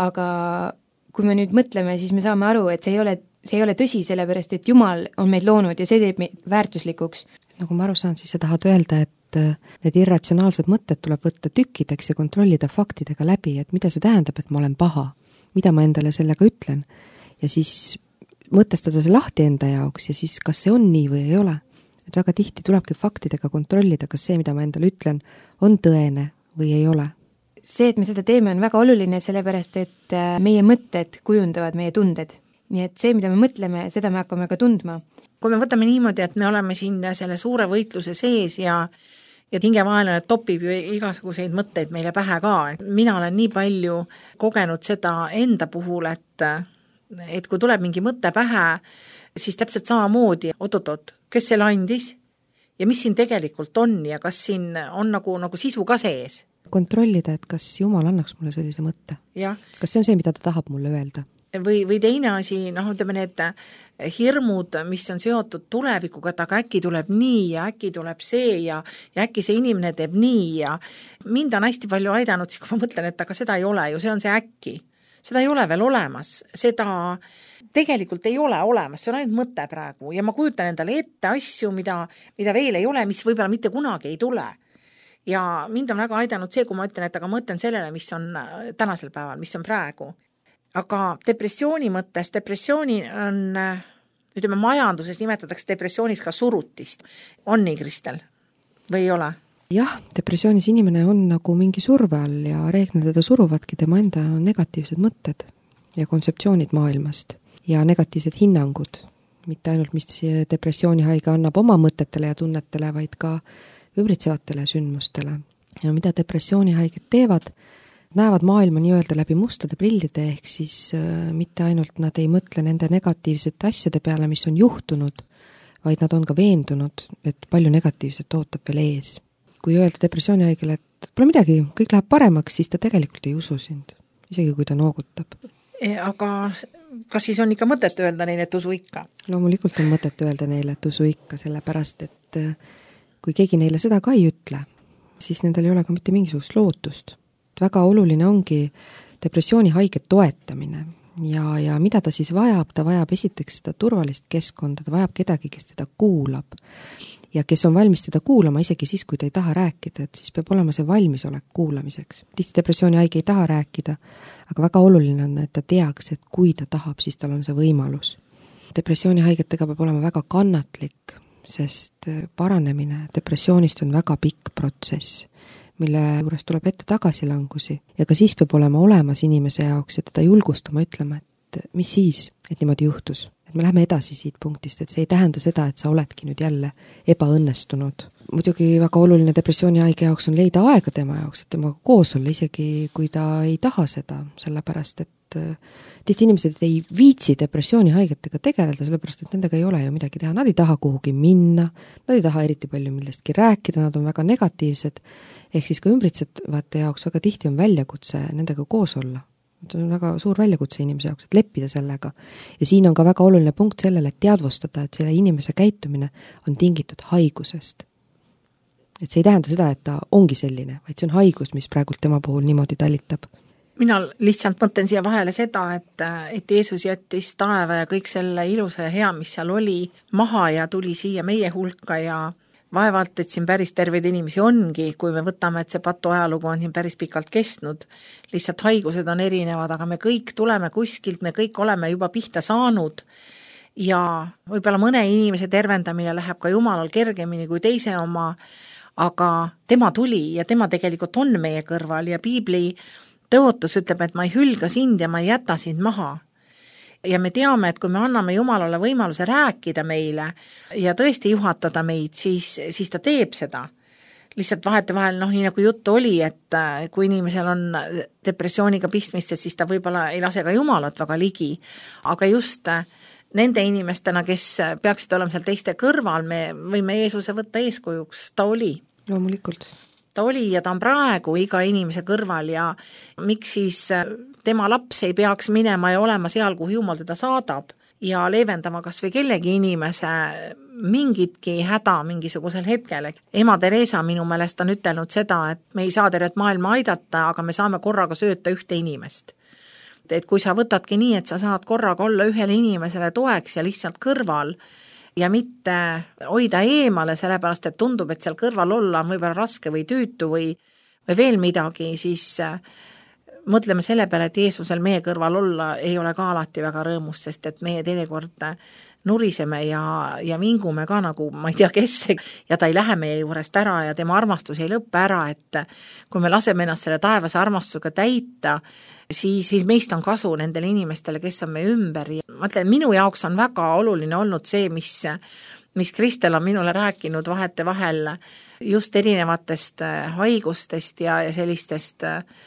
Aga kui me nüüd mõtleme, siis me saame aru, et see ei ole, see ei ole tõsi, sellepärast et Jumal on meid loonud ja see teeb meid väärtuslikuks. Nagu ma aru saan, siis sa tahad öelda, et need irratsionaalsed mõtted tuleb võtta tükkideks ja kontrollida faktidega läbi, et mida see tähendab, et ma olen paha, mida ma endale sellega ütlen ja siis mõtestada see lahti enda jaoks ja siis kas see on nii või ei ole. Et väga tihti tulebki faktidega kontrollida, kas see, mida ma endale ütlen, on tõene või ei ole. See, et me seda teeme, on väga oluline, sellepärast et meie mõtted kujundavad meie tunded. Nii et see, mida me mõtleme, seda me hakkame ka tundma. Kui me võtame niimoodi, et me oleme siin selle suure võitluse sees ja, ja tingevaenlane topib ju igasuguseid mõtteid meile pähe ka. Mina olen nii palju kogenud seda enda puhul, et, et kui tuleb mingi mõte pähe, siis täpselt samamoodi, oot-oot, kes selle andis ja mis siin tegelikult on ja kas siin on nagu, nagu sisu ka sees. Kontrollida, et kas Jumal annaks mulle sellise mõtte. Ja. Kas see on see, mida ta tahab mulle öelda? Või, või teine asi, noh, ütleme need hirmud, mis on seotud tulevikuga, et aga äkki tuleb nii ja äkki tuleb see ja, ja äkki see inimene teeb nii ja mind on hästi palju aidanud, siis kui ma mõtlen, et aga seda ei ole ju, see on see äkki. Seda ei ole veel olemas, seda tegelikult ei ole olemas, see on ainult mõte praegu ja ma kujutan endale ette asju, mida, mida veel ei ole, mis võib-olla mitte kunagi ei tule. Ja mind on väga aidanud see, kui ma ütlen, et aga ma mõtlen sellele, mis on tänasel päeval, mis on praegu. Aga depressiooni mõttes, depressiooni on, ütleme majanduses nimetatakse depressiooniks ka surutist. On nii, Kristel? Või ei ole? Jah, depressioonis inimene on nagu mingi surve all ja reeglina teda suruvadki tema enda negatiivsed mõtted ja kontseptsioonid maailmast ja negatiivsed hinnangud. Mitte ainult, mis depressiooni haige annab oma mõtetele ja tunnetele, vaid ka ümbritsevatele sündmustele. Ja mida depressiooni haiged teevad, näevad maailma nii-öelda läbi mustade prillide, ehk siis äh, mitte ainult nad ei mõtle nende negatiivsete asjade peale, mis on juhtunud, vaid nad on ka veendunud, et palju negatiivset ootab veel ees. Kui öelda depressiooni haigele, et pole midagi, kõik läheb paremaks, siis ta tegelikult ei usu sind, isegi kui ta noogutab. Aga kas siis on ikka mõtet öelda neile, et usu ikka? Loomulikult on mõtet öelda neile, et usu ikka, sellepärast, et kui keegi neile seda ka ei ütle, siis nendel ei ole ka mitte mingisugust lootust. Väga oluline ongi depressiooni haige toetamine ja, ja mida ta siis vajab, ta vajab esiteks seda turvalist keskkonda, ta vajab kedagi, kes teda kuulab ja kes on valmis teda kuulama isegi siis, kui ta ei taha rääkida, et siis peab olema see valmisolek kuulamiseks. Tihti depressiooni haige ei taha rääkida, aga väga oluline on, et ta teaks, et kui ta tahab, siis tal on see võimalus. Depressiooni haigetega peab olema väga kannatlik, sest paranemine depressioonist on väga pikk protsess, mille juures tuleb ette tagasilangusi ja ka siis peab olema olemas inimese jaoks ja teda julgustama ütlema, et mis siis, et niimoodi juhtus. Et me läheme edasi siit punktist, et see ei tähenda seda, et sa oledki nüüd jälle ebaõnnestunud. Muidugi väga oluline depressiooni haige jaoks on leida aega tema jaoks, et temaga koos olla, isegi kui ta ei taha seda, sellepärast et tihti inimesed ei viitsi depressiooni haigetega tegeleda, sellepärast et nendega ei ole ju midagi teha. Nad ei taha kuhugi minna, nad ei taha eriti palju millestki rääkida, nad on väga negatiivsed, ehk siis ka ümbritsevate jaoks väga tihti on väljakutse nendega koos olla. See on väga suur väljakutse inimese jaoks, et leppida sellega. Ja siin on ka väga oluline punkt sellele, et teadvustada, et selle inimese käitumine on tingitud haigusest. Et see ei tähenda seda, et ta ongi selline, vaid see on haigus, mis praegult tema puhul niimoodi talitab. Mina lihtsalt mõtlen siia vahele seda, et, et Jeesus jättis taeva ja kõik selle ilusa ja hea, mis seal oli, maha ja tuli siia meie hulka ja vaevalt, et siin päris terveid inimesi ongi, kui me võtame, et see patu ajalugu on siin päris pikalt kestnud. Lihtsalt haigused on erinevad, aga me kõik tuleme kuskilt, me kõik oleme juba pihta saanud ja võib-olla mõne inimese tervendamine läheb ka Jumalal kergemini kui teise oma, aga tema tuli ja tema tegelikult on meie kõrval ja piibli tõotus ütleb, et ma ei hülga sind ja ma ei jäta sind maha. Ja me teame, et kui me anname Jumalale võimaluse rääkida meile ja tõesti juhatada meid, siis, siis ta teeb seda. Lihtsalt vahete vahel, noh, nii nagu juttu oli, et kui inimesel on depressiooniga pistmist, siis ta võib-olla ei lase ka Jumalat väga ligi, aga just nende inimestena, kes peaksid olema seal teiste kõrval, me võime Jeesuse võtta eeskujuks, ta oli. Loomulikult. Ta oli ja ta on praegu iga inimese kõrval ja miks siis tema laps ei peaks minema ja olema seal, kuhu Jumal teda saadab ja leevendama kas või kellegi inimese mingitki häda mingisugusel hetkel. Ema Teresa minu meelest on ütelnud seda, et me ei saa tervet maailma aidata, aga me saame korraga sööta ühte inimest. Et kui sa võtadki nii, et sa saad korraga olla ühele inimesele toeks ja lihtsalt kõrval ja mitte hoida eemale, sellepärast et tundub, et seal kõrval olla on võib-olla raske või tüütu või, või veel midagi, siis mõtleme selle peale, et Jeesusel meie kõrval olla ei ole ka alati väga rõõmus, sest et meie teinekord nuriseme ja, ja vingume ka nagu ma ei tea kes ja ta ei lähe meie juurest ära ja tema armastus ei lõppe ära, et kui me laseme ennast selle taevase armastusega täita, siis, siis meist on kasu nendele inimestele, kes on meie ümber. Ma ütlen, minu jaoks on väga oluline olnud see, mis, mis Kristel on minule rääkinud vahete vahel just erinevatest haigustest ja, ja sellistest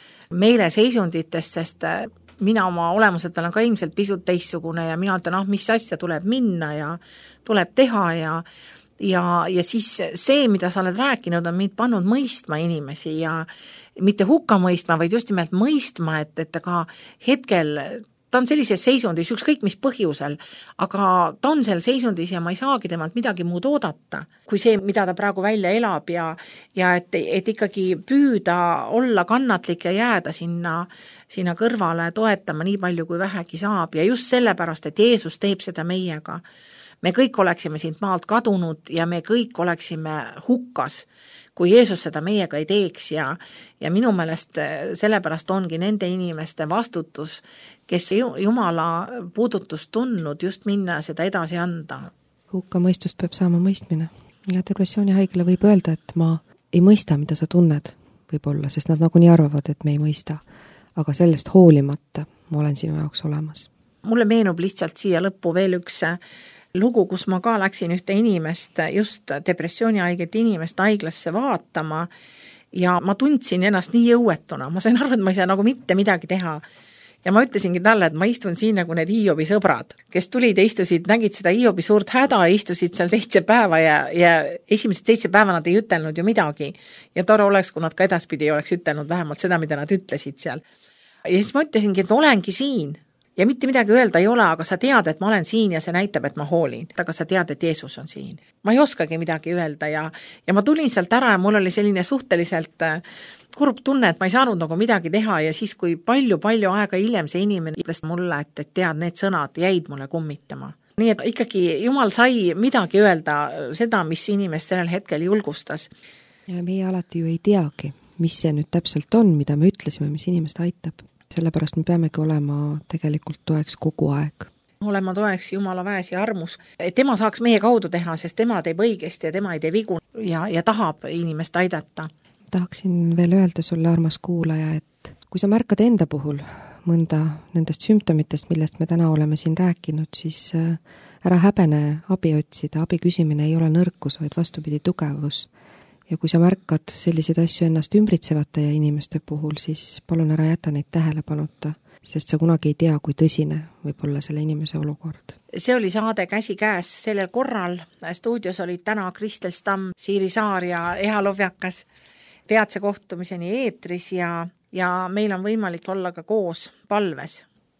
meeleseisunditest, sest mina oma olemuselt olen ka ilmselt pisut teissugune ja mina ütlen, ah, mis asja tuleb minna ja tuleb teha ja, ja, ja siis see, mida sa oled rääkinud, on mind pannud mõistma inimesi ja mitte hukka mõistma, vaid just nimelt mõistma, et, et aga hetkel ta on sellises seisundis, ükskõik mis põhjusel, aga ta on seal seisundis ja ma ei saagi temalt midagi muud oodata, kui see, mida ta praegu välja elab ja, ja et, et ikkagi püüda olla kannatlik ja jääda sinna, sinna kõrvale toetama nii palju, kui vähegi saab ja just sellepärast, et Jeesus teeb seda meiega. Me kõik oleksime siit maalt kadunud ja me kõik oleksime hukkas, kui Jeesus seda meiega ei teeks ja, ja minu meelest sellepärast ongi nende inimeste vastutus, kes Jumala puudutust tundnud, just minna seda edasi anda. Hukka mõistust peab saama mõistmine. Ja depressiooni haigele võib öelda, et ma ei mõista, mida sa tunned võib-olla, sest nad nagunii arvavad, et me ei mõista. Aga sellest hoolimata ma olen sinu jaoks olemas. Mulle meenub lihtsalt siia lõppu veel üks lugu, kus ma ka läksin ühte inimest, just depressioonihaiget inimest haiglasse vaatama ja ma tundsin ennast nii jõuetuna, ma sain aru, et ma ei saa nagu mitte midagi teha. Ja ma ütlesingi talle, et ma istun siin nagu need Hiobi sõbrad, kes tulid ja istusid, nägid seda Hiobi suurt häda, istusid seal seitse päeva ja, ja esimesed seitse päeva nad ei ütelnud ju midagi. Ja tore oleks, kui nad ka edaspidi oleks ütelnud vähemalt seda, mida nad ütlesid seal. Ja siis ma ütlesingi, et olengi siin. Ja mitte midagi öelda ei ole, aga sa tead, et ma olen siin ja see näitab, et ma hoolin. Aga sa tead, et Jeesus on siin. Ma ei oskagi midagi öelda ja, ja ma tulin sealt ära ja mul oli selline suhteliselt kurb tunne, et ma ei saanud nagu midagi teha ja siis, kui palju-palju aega hiljem see inimene ütles mulle, et, et tead, need sõnad jäid mulle kummitama. Nii et ikkagi Jumal sai midagi öelda seda, mis inimest sellel hetkel julgustas. Ja meie alati ju ei teagi, mis see nüüd täpselt on, mida me ütlesime, mis inimest aitab. Sellepärast me peamegi olema tegelikult toeks kogu aeg. Olema toeks Jumala väes ja armus. Tema saaks meie kaudu teha, sest tema teeb õigesti ja tema ei tee vigu ja, ja tahab inimest aidata. Tahaksin veel öelda sulle, armas kuulaja, et kui sa märkad enda puhul mõnda nendest sümptomitest, millest me täna oleme siin rääkinud, siis ära häbene abi otsida. Abi küsimine ei ole nõrkus, vaid vastupidi tugevus. Ja kui sa märkad selliseid asju ennast ümbritsevate inimeste puhul, siis palun ära jäta neid tähelepanuta, sest sa kunagi ei tea, kui tõsine võib olla selle inimese olukord. See oli saade Käsi käes sellel korral. Stuudios olid täna Kristel Stamm, Siiri Saar ja Eha Lovjakas. Peatse kohtumiseni eetris ja, ja meil on võimalik olla ka koos palves.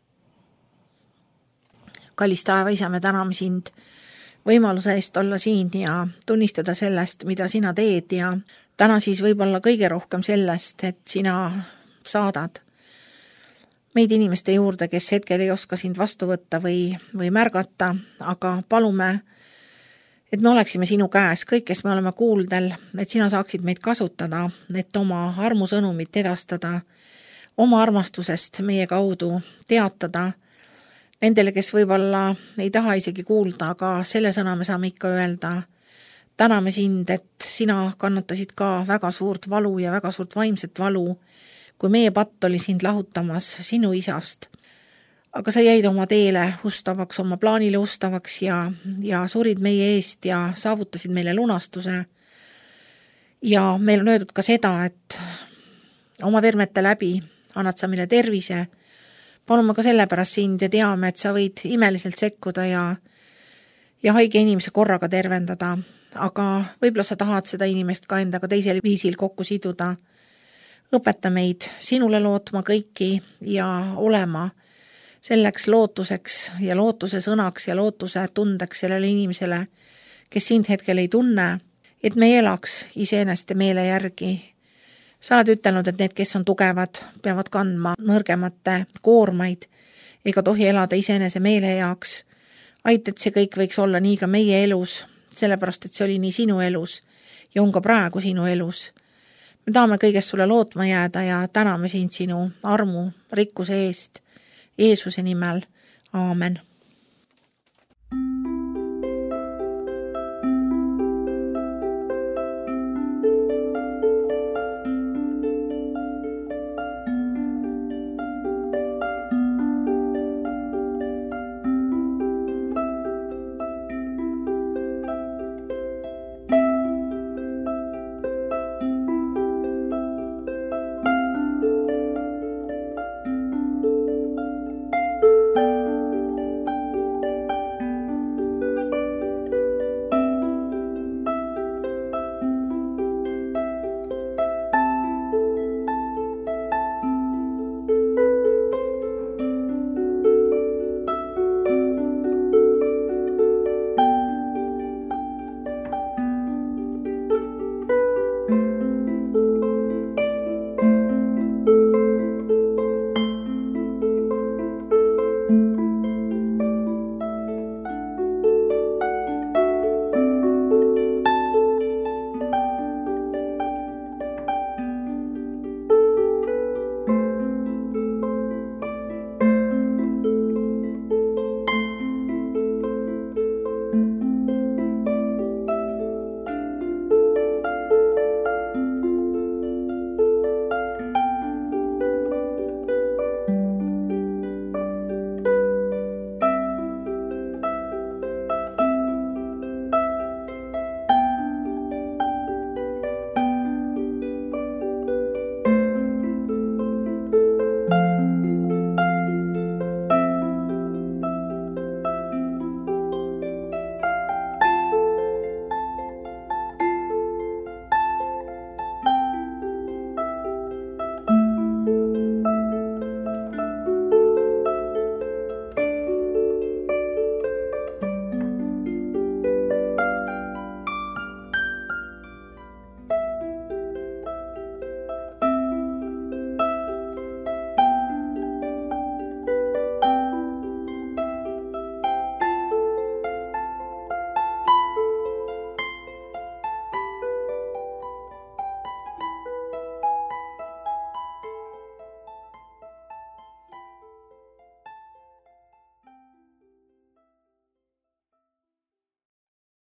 Kallis taeva isa, me täname sind võimaluse eest olla siin ja tunnistada sellest, mida sina teed ja täna siis võib-olla kõige rohkem sellest, et sina saadad meid inimeste juurde, kes hetkel ei oska sind vastu võtta või, või märgata, aga palume, et me oleksime sinu käes, kõik, kes me oleme kuuldel, et sina saaksid meid kasutada, et oma armusõnumit edastada, oma armastusest meie kaudu teatada, nendele, kes võib-olla ei taha isegi kuulda, aga selle sõna me saame ikka öelda. täname sind, et sina kannatasid ka väga suurt valu ja väga suurt vaimset valu, kui meie patt oli sind lahutamas sinu isast. Aga sa jäid oma teele ustavaks, oma plaanile ustavaks ja, ja surid meie eest ja saavutasid meile lunastuse. Ja meil on öeldud ka seda, et oma vermete läbi annad sa meile tervise. Palume ka selle pärast sind ja teame, et sa võid imeliselt sekkuda ja, ja haige inimese korraga tervendada. Aga võib-olla sa tahad seda inimest ka endaga teisel viisil kokku siduda. Õpeta meid sinule lootma kõiki ja olema selleks lootuseks ja lootuse sõnaks ja lootuse tundeks sellele inimesele, kes sind hetkel ei tunne, et me elaks iseeneste meele järgi. Sa oled ütelnud, et need, kes on tugevad, peavad kandma nõrgemate koormaid ega tohi elada iseenese meele jaoks. Ait, et see kõik võiks olla nii ka meie elus, sellepärast, et see oli nii sinu elus ja on ka praegu sinu elus. Me tahame kõigest sulle lootma jääda ja täname sind sinu armu, rikkuse eest, Jeesuse nimel. Aamen.